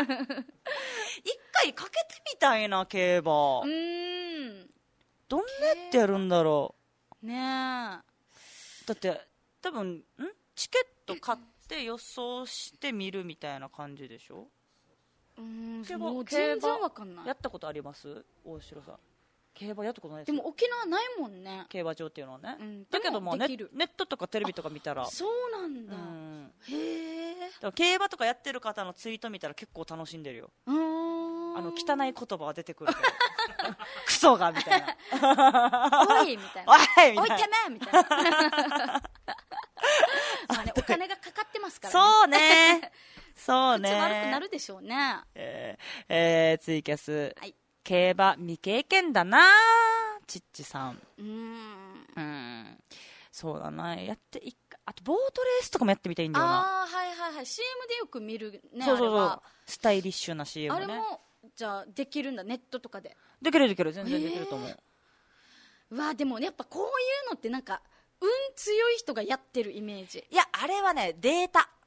S1: かけてみたいな、競馬。
S2: うーん、
S1: どんなってやるんだろ
S2: うねえ。
S1: だって多分んチケット買って予想してみるみたいな感じでしょ。
S2: うーん、もう全然わかんない。
S1: やったことあります？大城さん競馬やったことないです
S2: か？でも沖縄ないもんね、
S1: 競馬場っていうのはね、
S2: うん、
S1: だけどもネネットとかテレビとか見たら
S2: そうなんだ、うん、へえ。
S1: 競馬とかやってる方のツイート見たら結構楽しんでるよ。うーん、あの汚い言葉は出てくるけどクソがみたいな
S2: おいみたいな
S1: おいみたいな、
S2: おいてめみたいなまあね、お金がかかってますからね。
S1: そうねそうね、
S2: 口悪くなるでしょうね。
S1: えーえー、ツイキャス、
S2: はい、
S1: 競馬未経験だなちっちさん。
S2: うーん、
S1: うん、そうだな。やっていっかい、あとボートレースとかもやってみたいんだよな。
S2: ああ、はいはいはい、 シーエム でよく見るね。
S1: そうそうそう、
S2: あれは
S1: スタイリッシュな シーエム ね。
S2: あれもじゃあできるんだ、ネットとかで。
S1: できるできる、全然できると思う。
S2: うわ、でもやっぱこういうのってなんか運強い人がやってるイメージ。
S1: いや、あれはね、データ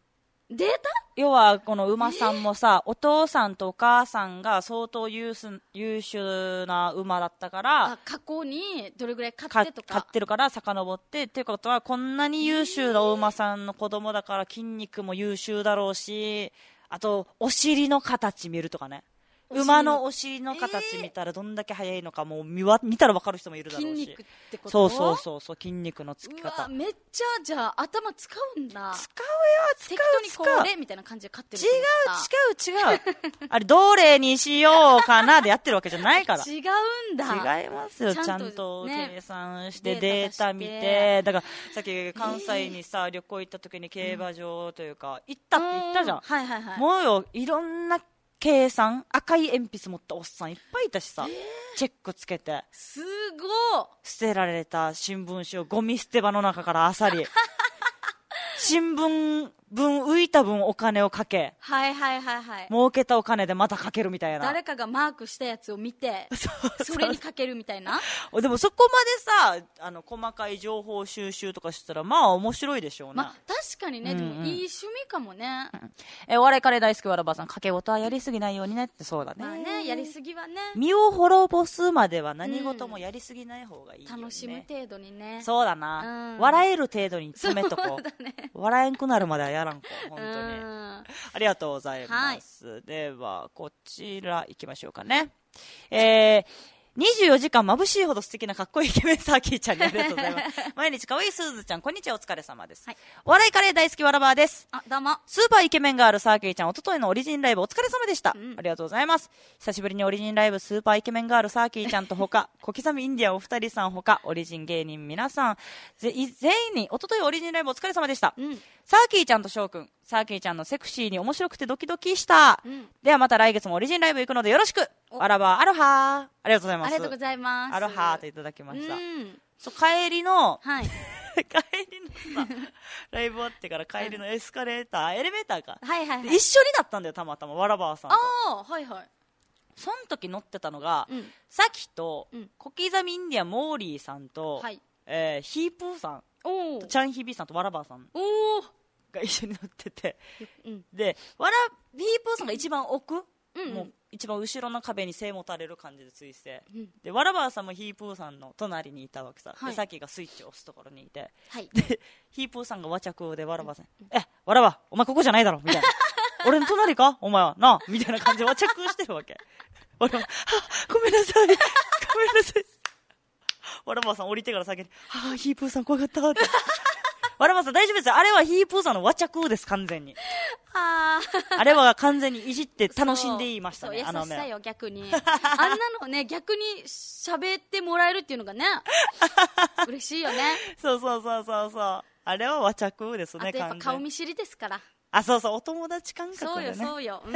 S2: データ
S1: 要はこの馬さんもさ、お父さんとお母さんが相当優秀優秀な馬だったから
S2: あ過去にどれぐらい
S1: か
S2: 勝ってとか
S1: 買ってるから遡ってっていうことは、こんなに優秀なお馬さんの子供だから筋肉も優秀だろうし、あとお尻の形見るとかね、馬のお尻の形見たらどんだけ速いのかもう 見, わ見たら分かる人もいるだろうし、
S2: 筋肉ってこと？
S1: そうそうそうそう、筋肉のつき
S2: うわ
S1: 方。
S2: めっちゃじゃあ頭使うんだ。
S1: 使うよ、使
S2: 適
S1: う
S2: 当にこ
S1: 使う
S2: うれみたいな感じで勝ってる
S1: 違う違う違うあれどれにしようかなでやってるわけじゃないから
S2: 違うんだ。
S1: 違いますよ。ちゃ
S2: ちゃんと
S1: んと
S2: ね
S1: 計算して
S2: デ
S1: デ
S2: ータ出して
S1: ータ見て、だからさっき関西にさ、旅行行った時に競馬場というか行ったって言ったじゃん、
S2: はいはいはい。
S1: もうよ、いろんな計算、赤い鉛筆持ったおっさんいっぱいいたしさ、チェックつけて
S2: すご
S1: 捨てられた新聞紙をゴミ捨て場の中からあさり新聞分浮いた分お金をかけ、
S2: はいはいはいはい。
S1: 儲けたお金でまたかけるみたいな。
S2: 誰かがマークしたやつを見てそれにかけるみたいな。
S1: でもそこまでさ、あの細かい情報収集とかしたらまあ面白いでしょうね、
S2: まあ確かにね、
S1: うんうん
S2: でもいい趣味かもね。
S1: えお笑いカレー大好きわらばさん、掛け事はやりすぎないようにねって。そうだね、
S2: まあね、やりすぎはね、
S1: 身を滅ぼすまでは何事もやりすぎない方がいいよね、
S2: 楽しむ程度にね。
S1: そうだな、
S2: うん
S1: 笑える程度に止めとこう。
S2: そうだね。
S1: 笑えんくなるまではやらんこ本当に。
S2: うん
S1: ありがとうございます、はい、ではこちら行きましょうかね。えーにじゅうよじかん眩しいほど素敵なかっこいいイケメンサーキーちゃんにありがとうございます毎日可愛いスーズちゃん、こんにちは、お疲れ様です、はい、お笑いカレー大好きわらばーです。
S2: あ、どうも。
S1: スーパーイケメンがあるサーキーちゃん、おとといのオリジンライブお疲れ様でした、うん、ありがとうございます。久しぶりにオリジンライブスーパーイケメンがあるサーキーちゃんとほか小刻みインディアンお二人さんほかオリジン芸人皆さんぜ全員におとといオリジンライブお疲れ様でした、うん、サーキーちゃんと翔くん、サーキーちゃんのセクシーに面白くてドキドキした、うん、ではまた来月もオリジンライブ行くのでよろしく。わらばアロハー、ありがとうございます。
S2: ありがとうございます。
S1: アロハーといただきました。
S2: うん、
S1: そう帰りの、
S2: はい、
S1: 帰りのさライブ終わってから帰りのエスカレーター、エレベーターか、
S2: はいはいはい、
S1: 一緒になったんだよ、たまたまわらばーさんと。
S2: ああはいはい。
S1: その時乗ってたのが、うん、さきと、うん、小刻みインディアンモーリーさんと、はい、えー、ヒープーさんとチャンヒビさんとわらばーさん
S2: お
S1: が一緒に乗ってて、うん、でわらヒープーさんが一番奥、うんうん、もう一番後ろの壁に背もたれる感じでついて、うん、でわらばーさんもヒープーさんの隣にいたわけさ、はい、でさっきがスイッチを押すところにいて、はい、でヒープーさんが和着でわらばーさん、うん、えわらばお前ここじゃないだろみたいな俺の隣かお前はなみたいな感じで和着してるわけ俺はごめんなさいごめんなさいわらばーさん降りてから先にはヒープーさん怖かったってわらばーさん大丈夫ですよ、あれはヒープーさんの和着です、完全に。ああれは完全にいじって楽しんでいましたね。
S2: そうそう優しさよ逆にあんなのね逆に喋ってもらえるっていうのがね嬉しいよね。
S1: そうそうそうそうそう、あれは和着ですね。
S2: あとやっぱ顔見知りですから。
S1: あ、そうそう、お友達感覚でね。
S2: そうよそうよ、うん、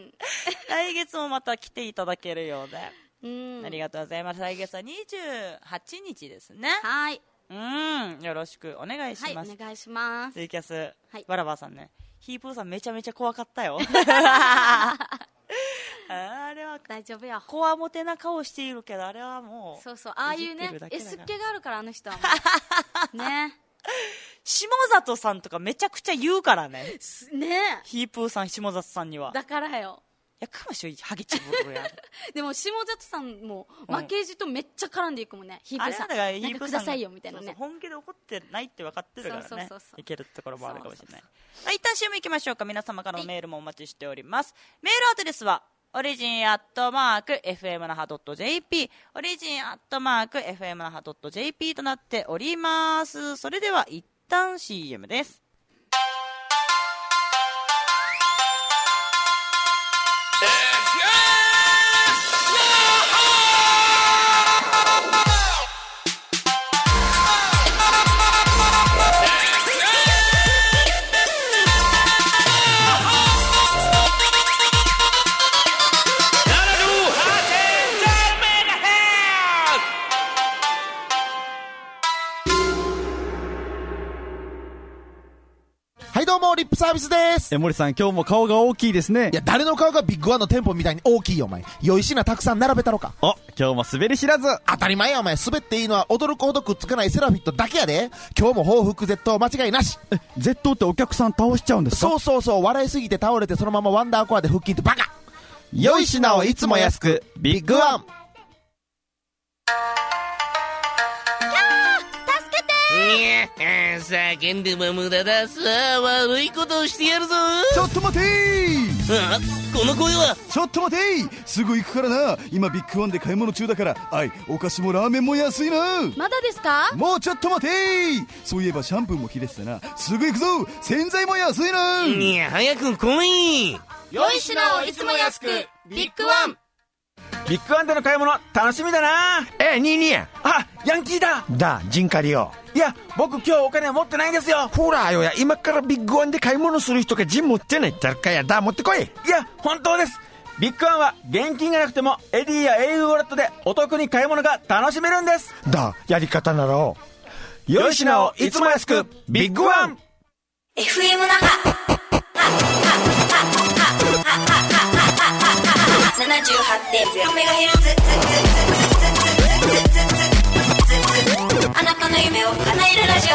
S1: 来月もまた来ていただけるようで、うん、ありがとうございます。来月はにじゅうはちにちですね。
S2: はい、
S1: うん、よろしくお願いします。
S2: はい、お願いします。
S1: ツイキャス、はい、わらばーさんね、ヒープーさんめちゃめちゃ怖かったよあれは
S2: 大丈夫よ。
S1: こわもてな顔しているけど、あれはもう
S2: そうそう、ああいうね S っ気があるからあの人はもうね
S1: 下里さんとかめちゃくちゃ言うからね
S2: ね
S1: ヒープーさん下里さんには
S2: だからよ、
S1: やかましょいハゲチブルや
S2: でも下里さんも負けじとめっちゃ絡んでいくもんね、うん、ヒープーさん、あれはだからヒープーさんがくださいよみたいなね。そうそう、
S1: 本気で怒ってないって分かってるからね、そうそうそうそう、いけるところもあるかもしれない。
S2: そうそうそう、
S1: 一旦 シーエム 行きましょうか。皆様からのメールもお待ちしております。メールアドレスはオリジンアットマーク エフエム 那覇 .jp オリジンアットマーク エフエム 那覇 .jp となっております。それでは一旦 シーエム です。
S4: はいどうも、リップサービスです。
S5: え、森さん、今日も顔が大きいですね。
S4: いや、誰の顔がビッグワンの店舗みたいに大きいよ、お前。良い品たくさん並べたろか。
S5: お、今日も滑り知らず。
S4: 当たり前や、お前。滑っていいのは驚くほどくっつかないセラフィットだけやで。今日も報復絶倒間違いなし。
S5: え、絶倒ってお客さん倒しちゃうんですか？
S4: そうそうそう、笑いすぎて倒れてそのままワンダーコアで腹筋ってバカ。
S5: 良い品をいつも安く、ビッグワン。
S7: いや、叫んでも無駄だ。さあ、悪いことをしてやるぞ。
S8: ちょっと待てー。
S7: あ、この声は。
S8: ちょっと待てー。すぐ行くからな。今ビッグワンで買い物中だから。はい、お菓子もラーメンも安いな。
S2: まだですか？
S8: もうちょっと待てー。そういえばシャンプーも切れてたな。すぐ行くぞ。洗剤も安いな。
S7: いや、早く来い。
S6: 良い品をいつも安く、ビッグワン。
S5: ビッグワンでの買い物楽しみだな。
S9: え、ニーニーや。
S5: あ、ヤンキーだ。
S9: だ、ジンカリよ。
S5: いや、僕今日お金持ってないんですよ。
S9: ほらよや、今からビッグワンで買い物する人がジン持ってないってあるかや。だ、持ってこい。
S5: いや、本当です。ビッグワンは現金がなくてもエディや エーユー ウォレットでお得に買い物が楽しめるんです。
S9: だ、やり方なら
S5: 良い品をいつも安く、ビッグワン。
S6: エフエム 那覇 ななじゅうはちてんゼロメガヘルツ あなたの夢を叶えるラジオ。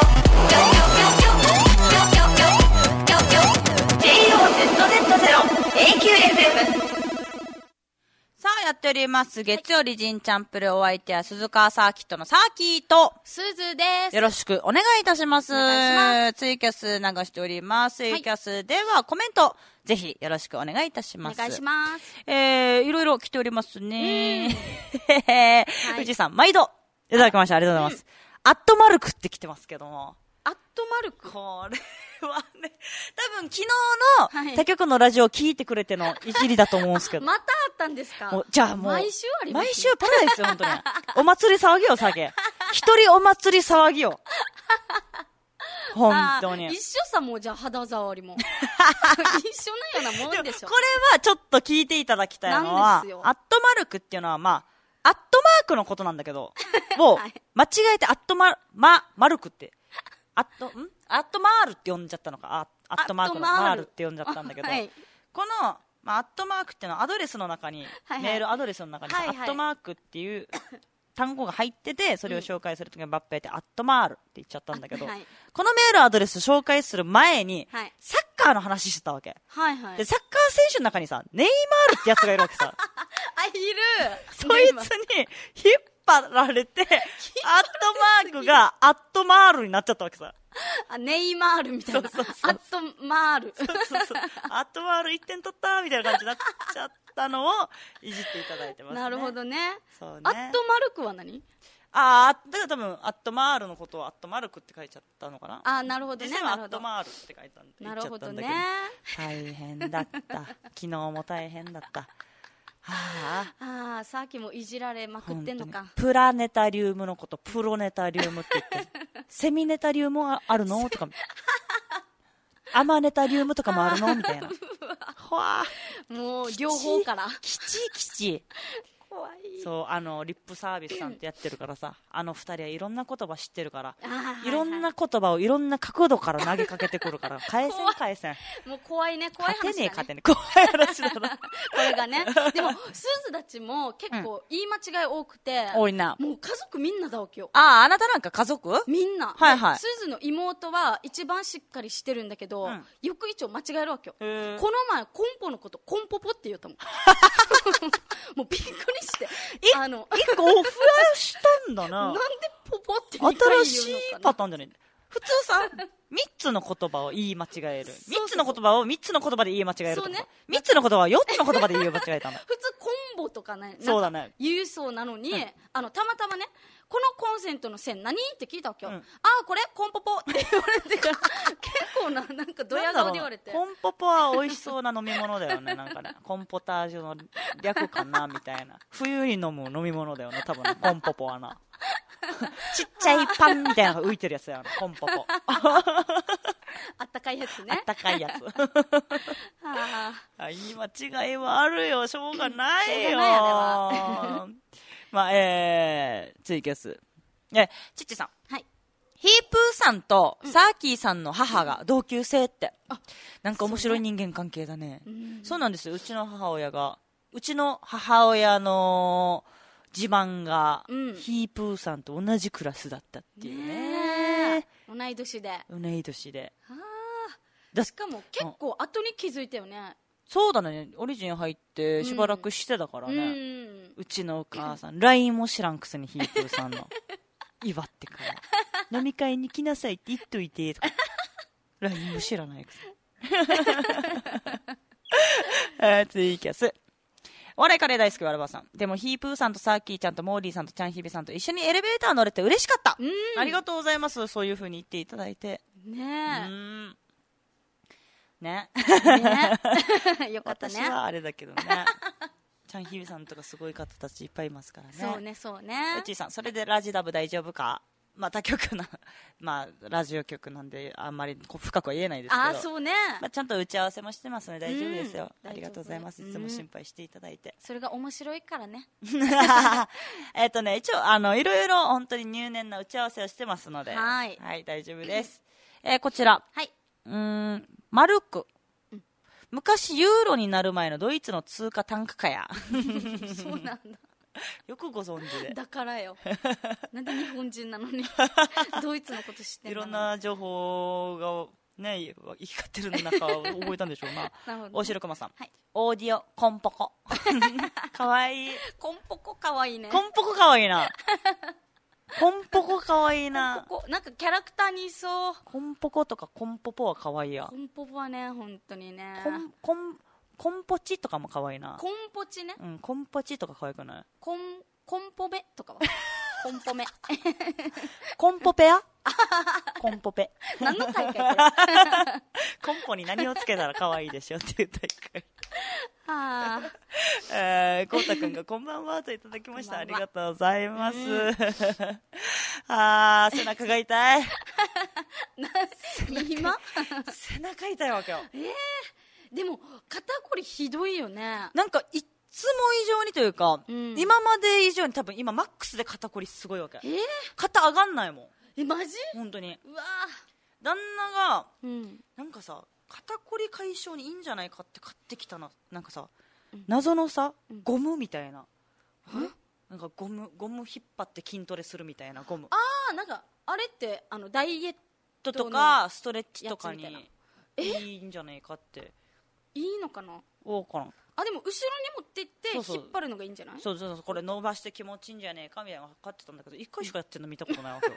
S6: ジェイオーゼットゼットゼロ エーキューエフエム。
S1: さあ、やっております。月曜日ジンチャンプル、お相手は鈴川サーキットのサーキーと、
S2: すずです。
S1: よろしくお願いいたします。
S2: お願いします。
S1: ツイキャス流しております。ツイキャスではコメント、ぜひよろしくお願いいたします。
S2: お願いします。
S1: えー、いろいろ来ておりますね。富士山、毎度、いただきました。ありがとうございます。うん、アットマルクって来てますけども。
S2: アットマルク？
S1: これはね、多分昨日の他局のラジオを聞いてくれてのいじりだと思うんですけど。
S2: またあったんですか？
S1: もうじゃあもう。
S2: 毎週あります。
S1: 毎週パラダイスよ、本当に。お祭り騒ぎよ、酒。一人お祭り騒ぎよ。本当に。
S2: 一緒さ、もうじゃあ肌触りも。一緒のようなもんでしょ。
S1: これはちょっと聞いていただきたいのは、アットマルクっていうのはまあ、アットマークのことなんだけど、もう、間違えてアットマ、ま、マルクって、アット、んアットマールって呼んじゃったのか、アアットマークのマールって呼んじゃったんだけど、はい、この、まあ、アットマークっていうのはアドレスの中に、はいはい、メールアドレスの中に、はいはい、アットマークっていう単語が入ってて、それを紹介するときにバッペって、アットマールって言っちゃったんだけど、はい、このメールアドレス紹介する前に、はい、サッカーの話してたわけ。はいはい、で、サッカー選手の中にさ、ネイマールってやつがいるわけさ。
S2: あ、いる。
S1: そいつに引っ張られて、アットマークがアットマールになっちゃったわけさ。
S2: あ、ネイマールみたいな。そうそうそうアットマール。
S1: そうそうそう。アットマールいってん取ったみたいな感じになっちゃったのをいじっていただいてますね。
S2: なるほどね。
S1: そうね。
S2: アットマルクは何？
S1: ああ、だから多分アットマールのことをアットマルクって書いちゃったのかな。
S2: あ、なるほどね。
S1: 実はアットマールって書いたんで。
S2: なるほどね。
S1: 大変だった。昨日も大変だった。は
S2: あ、ああ、さっきもいじられまくってんのか。
S1: プラネタリウムのことプロネタリウムって言ってセミネタリウムはあるのとかアマネタリウムとかもあるのみたいな。
S2: わもう両方から
S1: きちきち怖い。そう、あのリップサービスさんってやってるからさ、あの二人はいろんな言葉知ってるから、いろんな言葉をいろんな角度から投げかけてくるから返せん返せん。
S2: もう怖いね、怖い話だね。
S1: 勝てねえ勝てねえ怖い話だな。
S2: これがね。でもすずたちも結構言い間違い多くて、
S1: 多いな。
S2: もう家族みんなだわけよ。
S1: ああ、あなたなんか家族？
S2: みんな。
S1: はいはい。
S2: すずの妹は一番しっかりしてるんだけど、よく一応間違えるわけよ。この前コンポのことコンポポって言ったもん。もうびっくりして。
S1: あの一個増やしたんだな。
S2: なんでポポって言うのかな。
S1: 新しいパターンじゃない。普通さ、みっつの言葉を言い間違える。みっつの言葉をみっつの言葉で言い間違えるとか。そうね。みっつの言葉をよっつの言葉で言い間違えたの。
S2: 普通コンボとかね。
S1: そうだね。
S2: 言うそうなのに、うん、あの、たまたまね、このコンセントの線何って聞いたわけよ。うん、ああ、これコンポポって言われてから、結構な、なんかドヤ顔で言われて。
S1: コンポポは美味しそうな飲み物だよね、なんかね。コンポタージュの略かな、みたいな。冬に飲む飲み物だよね、多分ね、コンポポはな。ちっちゃいパンみたいなのが浮いてるやつだよね、コンポポ。
S2: あったかいやつね。
S1: あったかいやつ。ああ、言い間違いはあるよ、しょうがないよ。しょうがないよ、
S2: ね。
S1: まあ、えー、ツイキャス。え、ちっちさん。
S2: はい。
S1: ヒープーさんとサーキーさんの母が同級生って、うん、なんか面白い人間関係だね。そうね、そうなんですよ。うちの母親が、うちの母親の自慢が、うん、ヒープーさんと同じクラスだったっていうね。
S2: ね、同い年で。
S1: 同い年で。
S2: はあ。しかも結構後に気づいたよね。
S1: そうだね。オリジン入ってしばらくしてたからね。うん、うちのお母さん、ライン も知らんくせにヒープーさんの。祝ってから。飲み会に来なさいって言っといて、とか。ライン も知らないくせに。あ、ツイキャス。お笑いカレー大好きわらばさん。でもヒープーさんとサーキーちゃんとモーリーさんとチャンヒビさんと一緒にエレベーター乗れて嬉しかった。ありがとうございます。そういう風に言っていただいて。
S2: ねえ。
S1: うん。ね。
S2: ねよかったね。
S1: 私はあれだけどね。チャンヒビさんとかすごい方たちいっぱいいますからね。
S2: そうね、そうね。
S1: うちさん、それでラジダブ大丈夫か。まあ他局な、まあラジオ局なんであんまり深くは言えないですけど。
S2: あ、そうね。
S1: まあちゃんと打ち合わせもしてますので大丈夫ですよ。ありがとうございます。いつも心配していただいて。
S2: それが面白いからね。
S1: えっとね、一応あのいろいろ本当に入念な打ち合わせをしてますので、
S2: はい、
S1: はい、大丈夫です。えー、こちら、
S2: はい、
S1: うーん、マルク。うん、昔ユーロになる前のドイツの通貨単価かや。
S2: そうなんだ。
S1: よくご存知で。
S2: だからよ。なんで日本人なのにドイツのこと知ってんの。
S1: いろんな情報がね、行き交ってる中覚えたんでしょうな。
S2: なるほど。
S1: 大城熊さん、
S2: はい、
S1: オーディオコンポコ。かわいい。
S2: コンポコかわいいね。
S1: コンポコかわいいな。コンポコかわいいな。
S2: コンポコなんかキャラクターにいそう。
S1: コンポコとかコンポポはかわいいや。
S2: コンポポはね、本当にね。
S1: コンコンコンポチとかも可愛いな。
S2: コンポチね。
S1: うん、コンポチとか可愛くない？
S2: コン、コンポメとかはコンポメ。
S1: コンポペアコンポペ。
S2: 何の大会
S1: コンポに何をつけたら可愛いでしょっていう大会。
S2: はあ。
S1: えー、コウタくんがこんばんはといただきました。ありがとうございます。あー、背中が痛い。
S2: 今
S1: 背中痛いわけよ。
S2: えーでも肩こりひどいよね。
S1: なんかいつも以上にというか、うん、今まで以上に多分今マックスで肩こりすごいわけ。
S2: えー、
S1: 肩上がんないもん。
S2: え、マジ？
S1: 本当に。
S2: うわ
S1: 旦那が、
S2: うん、
S1: なんかさ肩こり解消にいいんじゃないかって買ってきたな。なんかさ、うん、謎のさゴムみたいな、うん、なんかゴムゴム引っ張って筋トレするみたいなゴム。
S2: ああ、なんかあれってあのダイエット
S1: とかストレッチとかにいいんじゃないかって。
S2: いいのかな。
S1: わからん。
S2: あ、でも後ろに持っていって引っ張るのがいいんじゃない？
S1: そうそうそう、これ伸ばして気持ちいいんじゃねえかみたいなの測ってたんだけど、一回しかやってるの見たことないわけよ。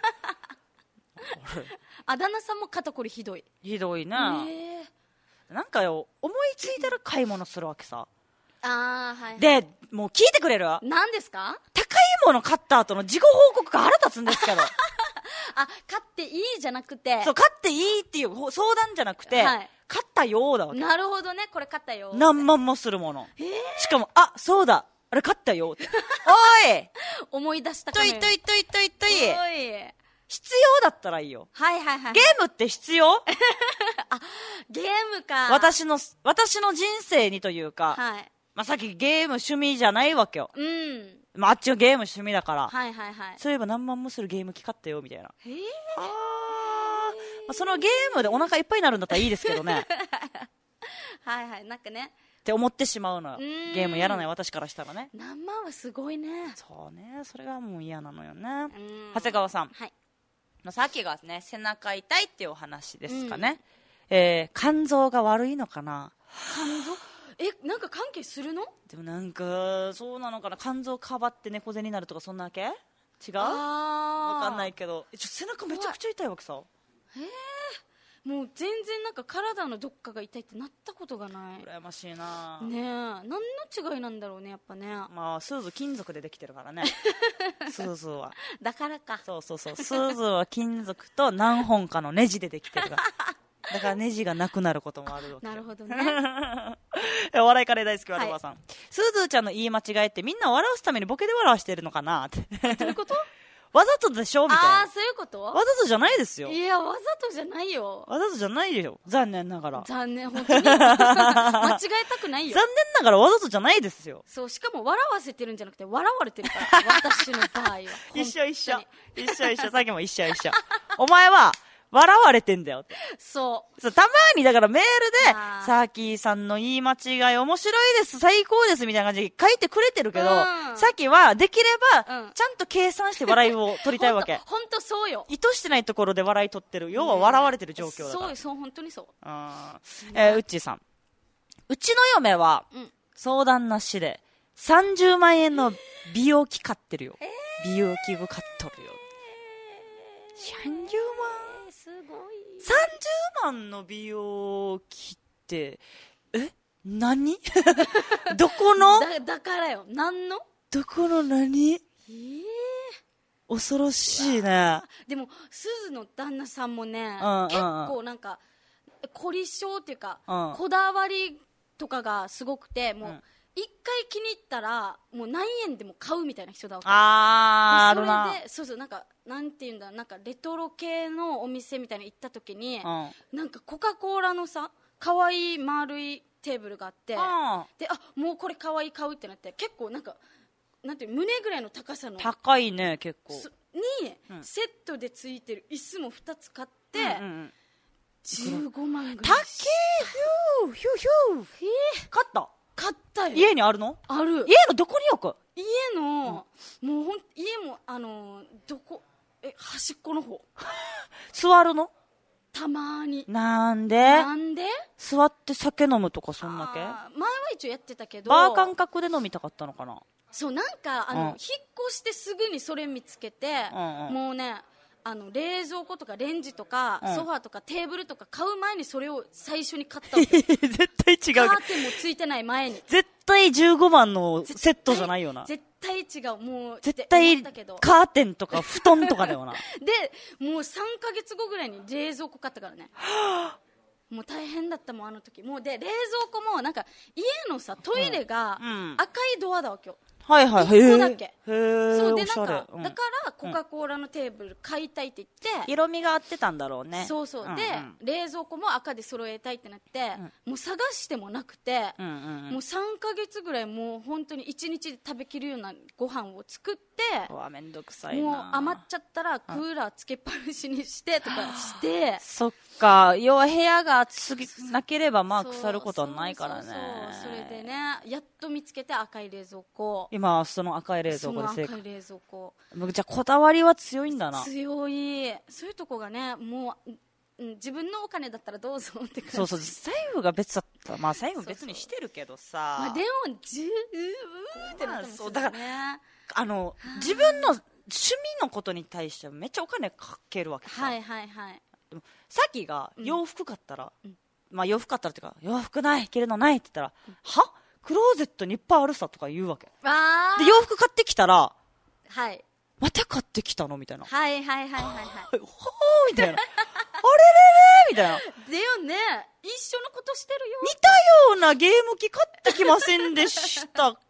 S2: あ、旦那さんも肩こりひどい。
S1: ひどいな。なんかよ、思いついたら買い物するわけさ。
S2: あー、はい、はい。
S1: で、もう聞いてくれる？
S2: 何ですか？
S1: 高いもの買った後の自己報告が腹立つんですけど。
S2: あ、買っていいじゃなくて。
S1: そう、買っていいっていう相談じゃなくて、はい、買ったようだわけ。
S2: なるほどね、これ買ったよ。
S1: 何万もするもの。
S2: えー、
S1: しかも、あ、そうだ、あれ買ったよって。おい
S2: 思い出したか
S1: のよ。といといといといとい。
S2: おい。
S1: 必要だったらいいよ。
S2: はいはいはい。
S1: ゲームって必要？
S2: あ、ゲームか。
S1: 私の、私の人生にというか、
S2: はい。
S1: まあ、さっきゲーム趣味じゃないわけよ。
S2: うん。
S1: まあ、あっちはゲーム趣味だから。
S2: はいはいはい。
S1: そういえば何万もするゲーム機買ったよ、みたいな。
S2: へー。
S1: あー。まあ、そのゲームでお腹いっぱいになるんだったらいいですけどね。
S2: はいはい、なんかね。
S1: って思ってしまうのよ。ゲームやらない私からしたらね。
S2: 何万はすごいね。
S1: そうね。それがもう嫌なのよね。長谷川さん。
S2: はい。
S1: さっきがね、背中痛いっていうお話ですかね。うん、えー、肝臓が悪いのかな。
S2: 肝臓？え、なんか関係するの？
S1: でもなんか、そうなのかな。肝臓かばって猫背になるとかそんなわけ？違う？わかんないけど。ちょ背中めちゃくちゃ痛いわけさ。
S2: へえ。もう全然なんか体のどっかが痛いってなったことがない。
S1: 羨ましいな。
S2: ねえ、何の違いなんだろうね、やっぱね。
S1: まあスーズ金属でできてるからね。スーズは
S2: だからか。
S1: そうそうそう、スーズは金属と何本かのネジでできてるから。だからネジがなくなることもあるわけ。
S2: なるほどね。
S1: お笑いカレー大好きわらばさん、はい、スーズーちゃんの言い間違いってみんなを笑わすためにボケで笑わしてるのかなって。
S2: どういうこと？
S1: わざとでしょみたいな。
S2: ああ、そういうこと？
S1: わざとじゃないですよ。
S2: いや、わざとじゃないよ。
S1: わざとじゃないよ。残念ながら。
S2: 残念、本当に。間違えたくないよ。
S1: 残念ながらわざとじゃないですよ。
S2: そう、しかも笑わせてるんじゃなくて、笑われてるから、私の場合は。
S1: 一緒一緒。一緒一緒。さっきも一緒一緒。お前は、笑われてんだよって。
S2: そう。
S1: そう、たまにだからメールで、サーキーさんの言い間違い面白いです、最高ですみたいな感じで書いてくれてるけど、うん、さっきはできれば、うん、ちゃんと計算して笑いを取りたいわけ。
S2: ほんとそうよ。
S1: 意図してないところで笑い取ってる。要は笑われてる状況だから。
S2: そうよ、そう、本当にそう。
S1: あえー、うっちーさん。うちの嫁は、うん、相談なしで、さんじゅうまんえんの美容器買ってるよ。えー、美容器具買っとるよ。さんじゅうまん
S2: すごい。
S1: さんじゅうまんの美容器って、え何どこの
S2: だ、だからよ。何の
S1: どこの何え
S2: ー、
S1: 恐ろしいね。
S2: でも、鈴の旦那さんもね、
S1: うんうんうん、
S2: 結構なんか、凝り性っていうか、
S1: うん、
S2: こだわりとかがすごくて、もう、うん、一回気に入ったらもう何円でも買うみたいな人だわけ。
S1: あー、あるな。
S2: それで、そうそう、なんかなんていうんだ、なんかレトロ系のお店みたいに行った時に、うん、なんかコカ・コーラのさ、可愛い丸いテーブルがあって、あで、あ、もうこれ可愛い買うってなって、結構なんかなんていう胸ぐらいの高さの
S1: 高いね結構
S2: に、うん、セットでついてる椅子もふたつ買って、うんうんうん、じゅうごまんぐらい。
S1: たっけー、ヒューヒューヒュー、えー、買った
S2: 買ったよ。
S1: 家にあるの？
S2: ある。
S1: 家のどこに置く？
S2: 家の、うん、もうほん家もあのどこえ端っこの方。
S1: 座るの？
S2: たまーに。
S1: なんで？
S2: なんで？
S1: 座って酒飲むとかそんだけ？前
S2: は一応やってたけど。
S1: バー感覚で飲みたかったのかな？
S2: そう、なんかあの、うん、引っ越してすぐにそれ見つけて、うんうん、もうね。あの冷蔵庫とかレンジとか、うん、ソファーとかテーブルとか買う前にそれを最初に買ったわけ。
S1: 絶対違う。
S2: カーテンもついてない前に。
S1: 絶対じゅうごまんのセットじゃないよな。
S2: 絶対違う。もう
S1: 絶対カーテンとか布団とかだよな。
S2: でもうさんかげつごぐらいに冷蔵庫買ったからね。もう大変だったもんあの時。もうで冷蔵庫もなんか家のさトイレが赤いドアだわけよ。
S1: はいはい、
S2: いっこだけ。
S1: へー、
S2: そうでなんか、うん、だからコカ・コーラのテーブル買いたいって言って、
S1: 色味が合ってたんだろうね。
S2: そうそう、うんうん、で冷蔵庫も赤で揃えたいってなって、うん、もう探してもなくて、うんうんうん、もうさんかげつぐらいもう本当にいちにちで食べきるようなご飯を作って、
S1: うわめんどくさいな。
S2: もう余っちゃったらクーラーつけっぱなしにしてとかして、うん、
S1: そっか。要は部屋が暑すぎなければまあ腐ることはないからね。
S2: そうそうそう、それでねやっと見つけて赤い冷蔵庫。
S1: 今その赤い冷蔵庫で
S2: 生活。赤い冷蔵庫。
S1: じゃあこだわりは強いんだな。
S2: 強い。そういうとこがね、もう、うん、自分のお金だったらどうぞって感じ。
S1: そうそう、財布が別だったら、まあ財布別にしてるけどさ。
S2: まあでも、じゅうーってなってますよね。
S1: そう、だから、あの、自分の趣味のことに対してはめっちゃお金かけるわけさ。
S2: はいはいはい。
S1: でもさっきが洋服買ったら、うん、まあ洋服買ったらっていうか、洋服ない着るのないって言ったら、うん、はクローゼットにいっぱいあるさとか言うわけ。
S2: あ
S1: で、洋服買ってきたら、
S2: はい。
S1: また買ってきたのみたいな。
S2: はいはいはいはいはい。
S1: ほーみたいな。あれれれみたいな。
S2: でよね、一緒のことしてるよ。
S1: 似たようなゲーム機買ってきませんでしたから。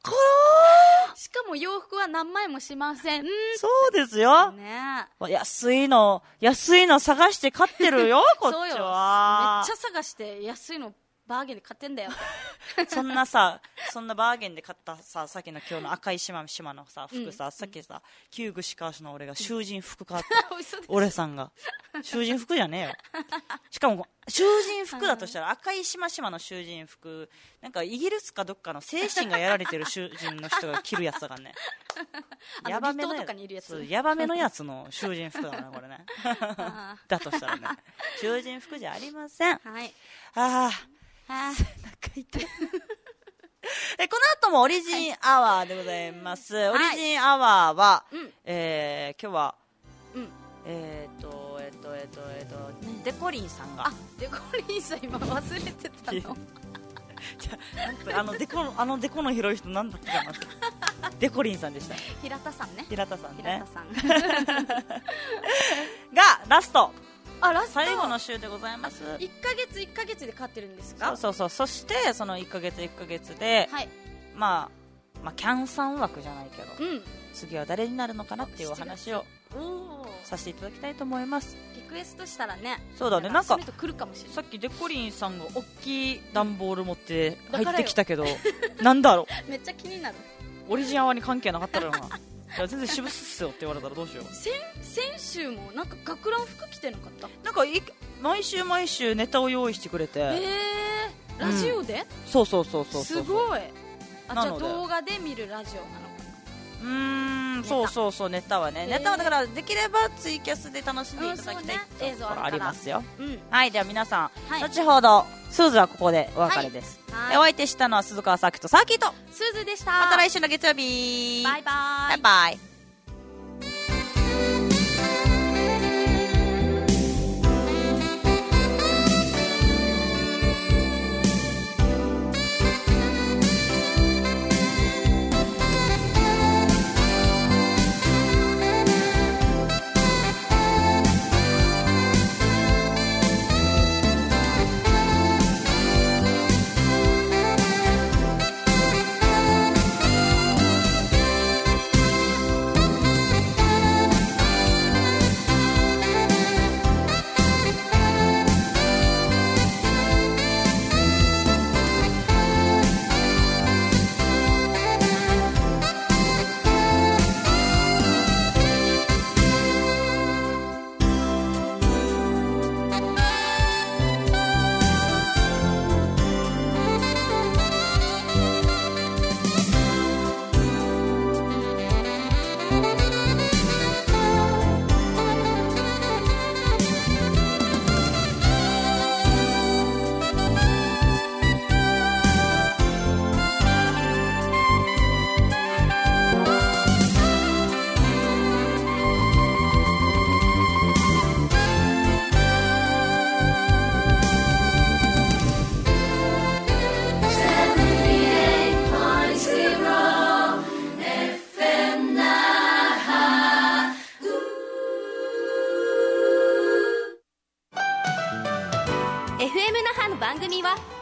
S2: しかも洋服は何枚もしません。
S1: そうですよ。
S2: ね、
S1: 安いの、安いの探して買ってるよ、こっちは。
S2: そうよ。めっちゃ探して安いのバーゲンで買ってんだよ。
S1: そんなさ、そんなバーゲンで買ったさ、さっきの今日の赤い島島のさ、服さ、うん、さっきさ、旧串川市の俺が囚人服買った。俺さんが。囚人服じゃねえよ。しかも、囚人服だとしたら赤い島島の囚人服、なんかイギリスかどっかの精神がやられてる囚人の人が着るやつだからね。
S2: ヤバめのやつ。
S1: ヤバめのやつの囚人服だな、これね。だとしたらね。囚人服じゃありません。
S2: はい。
S1: ああ。背中痛いえこの後もオリジンアワーでございます、はい、オリジンアワーは、うんえー、今日は、うん、えっ、ー、とえっ、ー、とえっ、ー、とえっ、ー、とデコリンさんが
S2: あデコリンさん今忘れてたのじ
S1: ゃあのデコあのデコの広い人なんだったかなってデコリンさんでした。
S2: 平田さんね
S1: 平田さんね
S2: 平田さんが
S1: ラスト
S2: あラスト
S1: 最後の週でございます。
S2: いっかげついっかげつで勝ってるんですか。
S1: そうそうそう。そしてそのいっかげついっかげつで、はい、まあまあキャンさん枠じゃないけど、うん、次は誰になるのかなっていうお話をさせていただきたいと思います。
S2: リクエストしたらね。
S1: そうだね、なんか
S2: 来るかもしれない。
S1: さっきデコリンさんが大きい段ボール持って入ってきたけど、なんだろ
S2: うめっちゃ気になる。
S1: オリジンアワーに関係なかったらな。いや全然渋っすよって言われたらどうしよう。
S2: 先, 先週もなんか学ラン服着てなかった？
S1: なんかい毎週毎週ネタを用意してくれて、
S2: えー、ラジオで、
S1: うん、そうそうそうそうそう、
S2: すごい。あ、じゃあ動画で見るラジオなのかな。
S1: うーん、そうそうそう、ネタはね、ネタはだからできればツイキャスで楽しんでいただきたいというところありますよ、うん、はい。では皆さん、はい、後ほどスーズはここでお別れです、はい、お相手したのは鈴川サキとサーキーと
S2: スーズでした。
S1: また来週の月曜日、
S2: バイバイ
S1: バイバイ。
S10: エフエム 那覇の番組は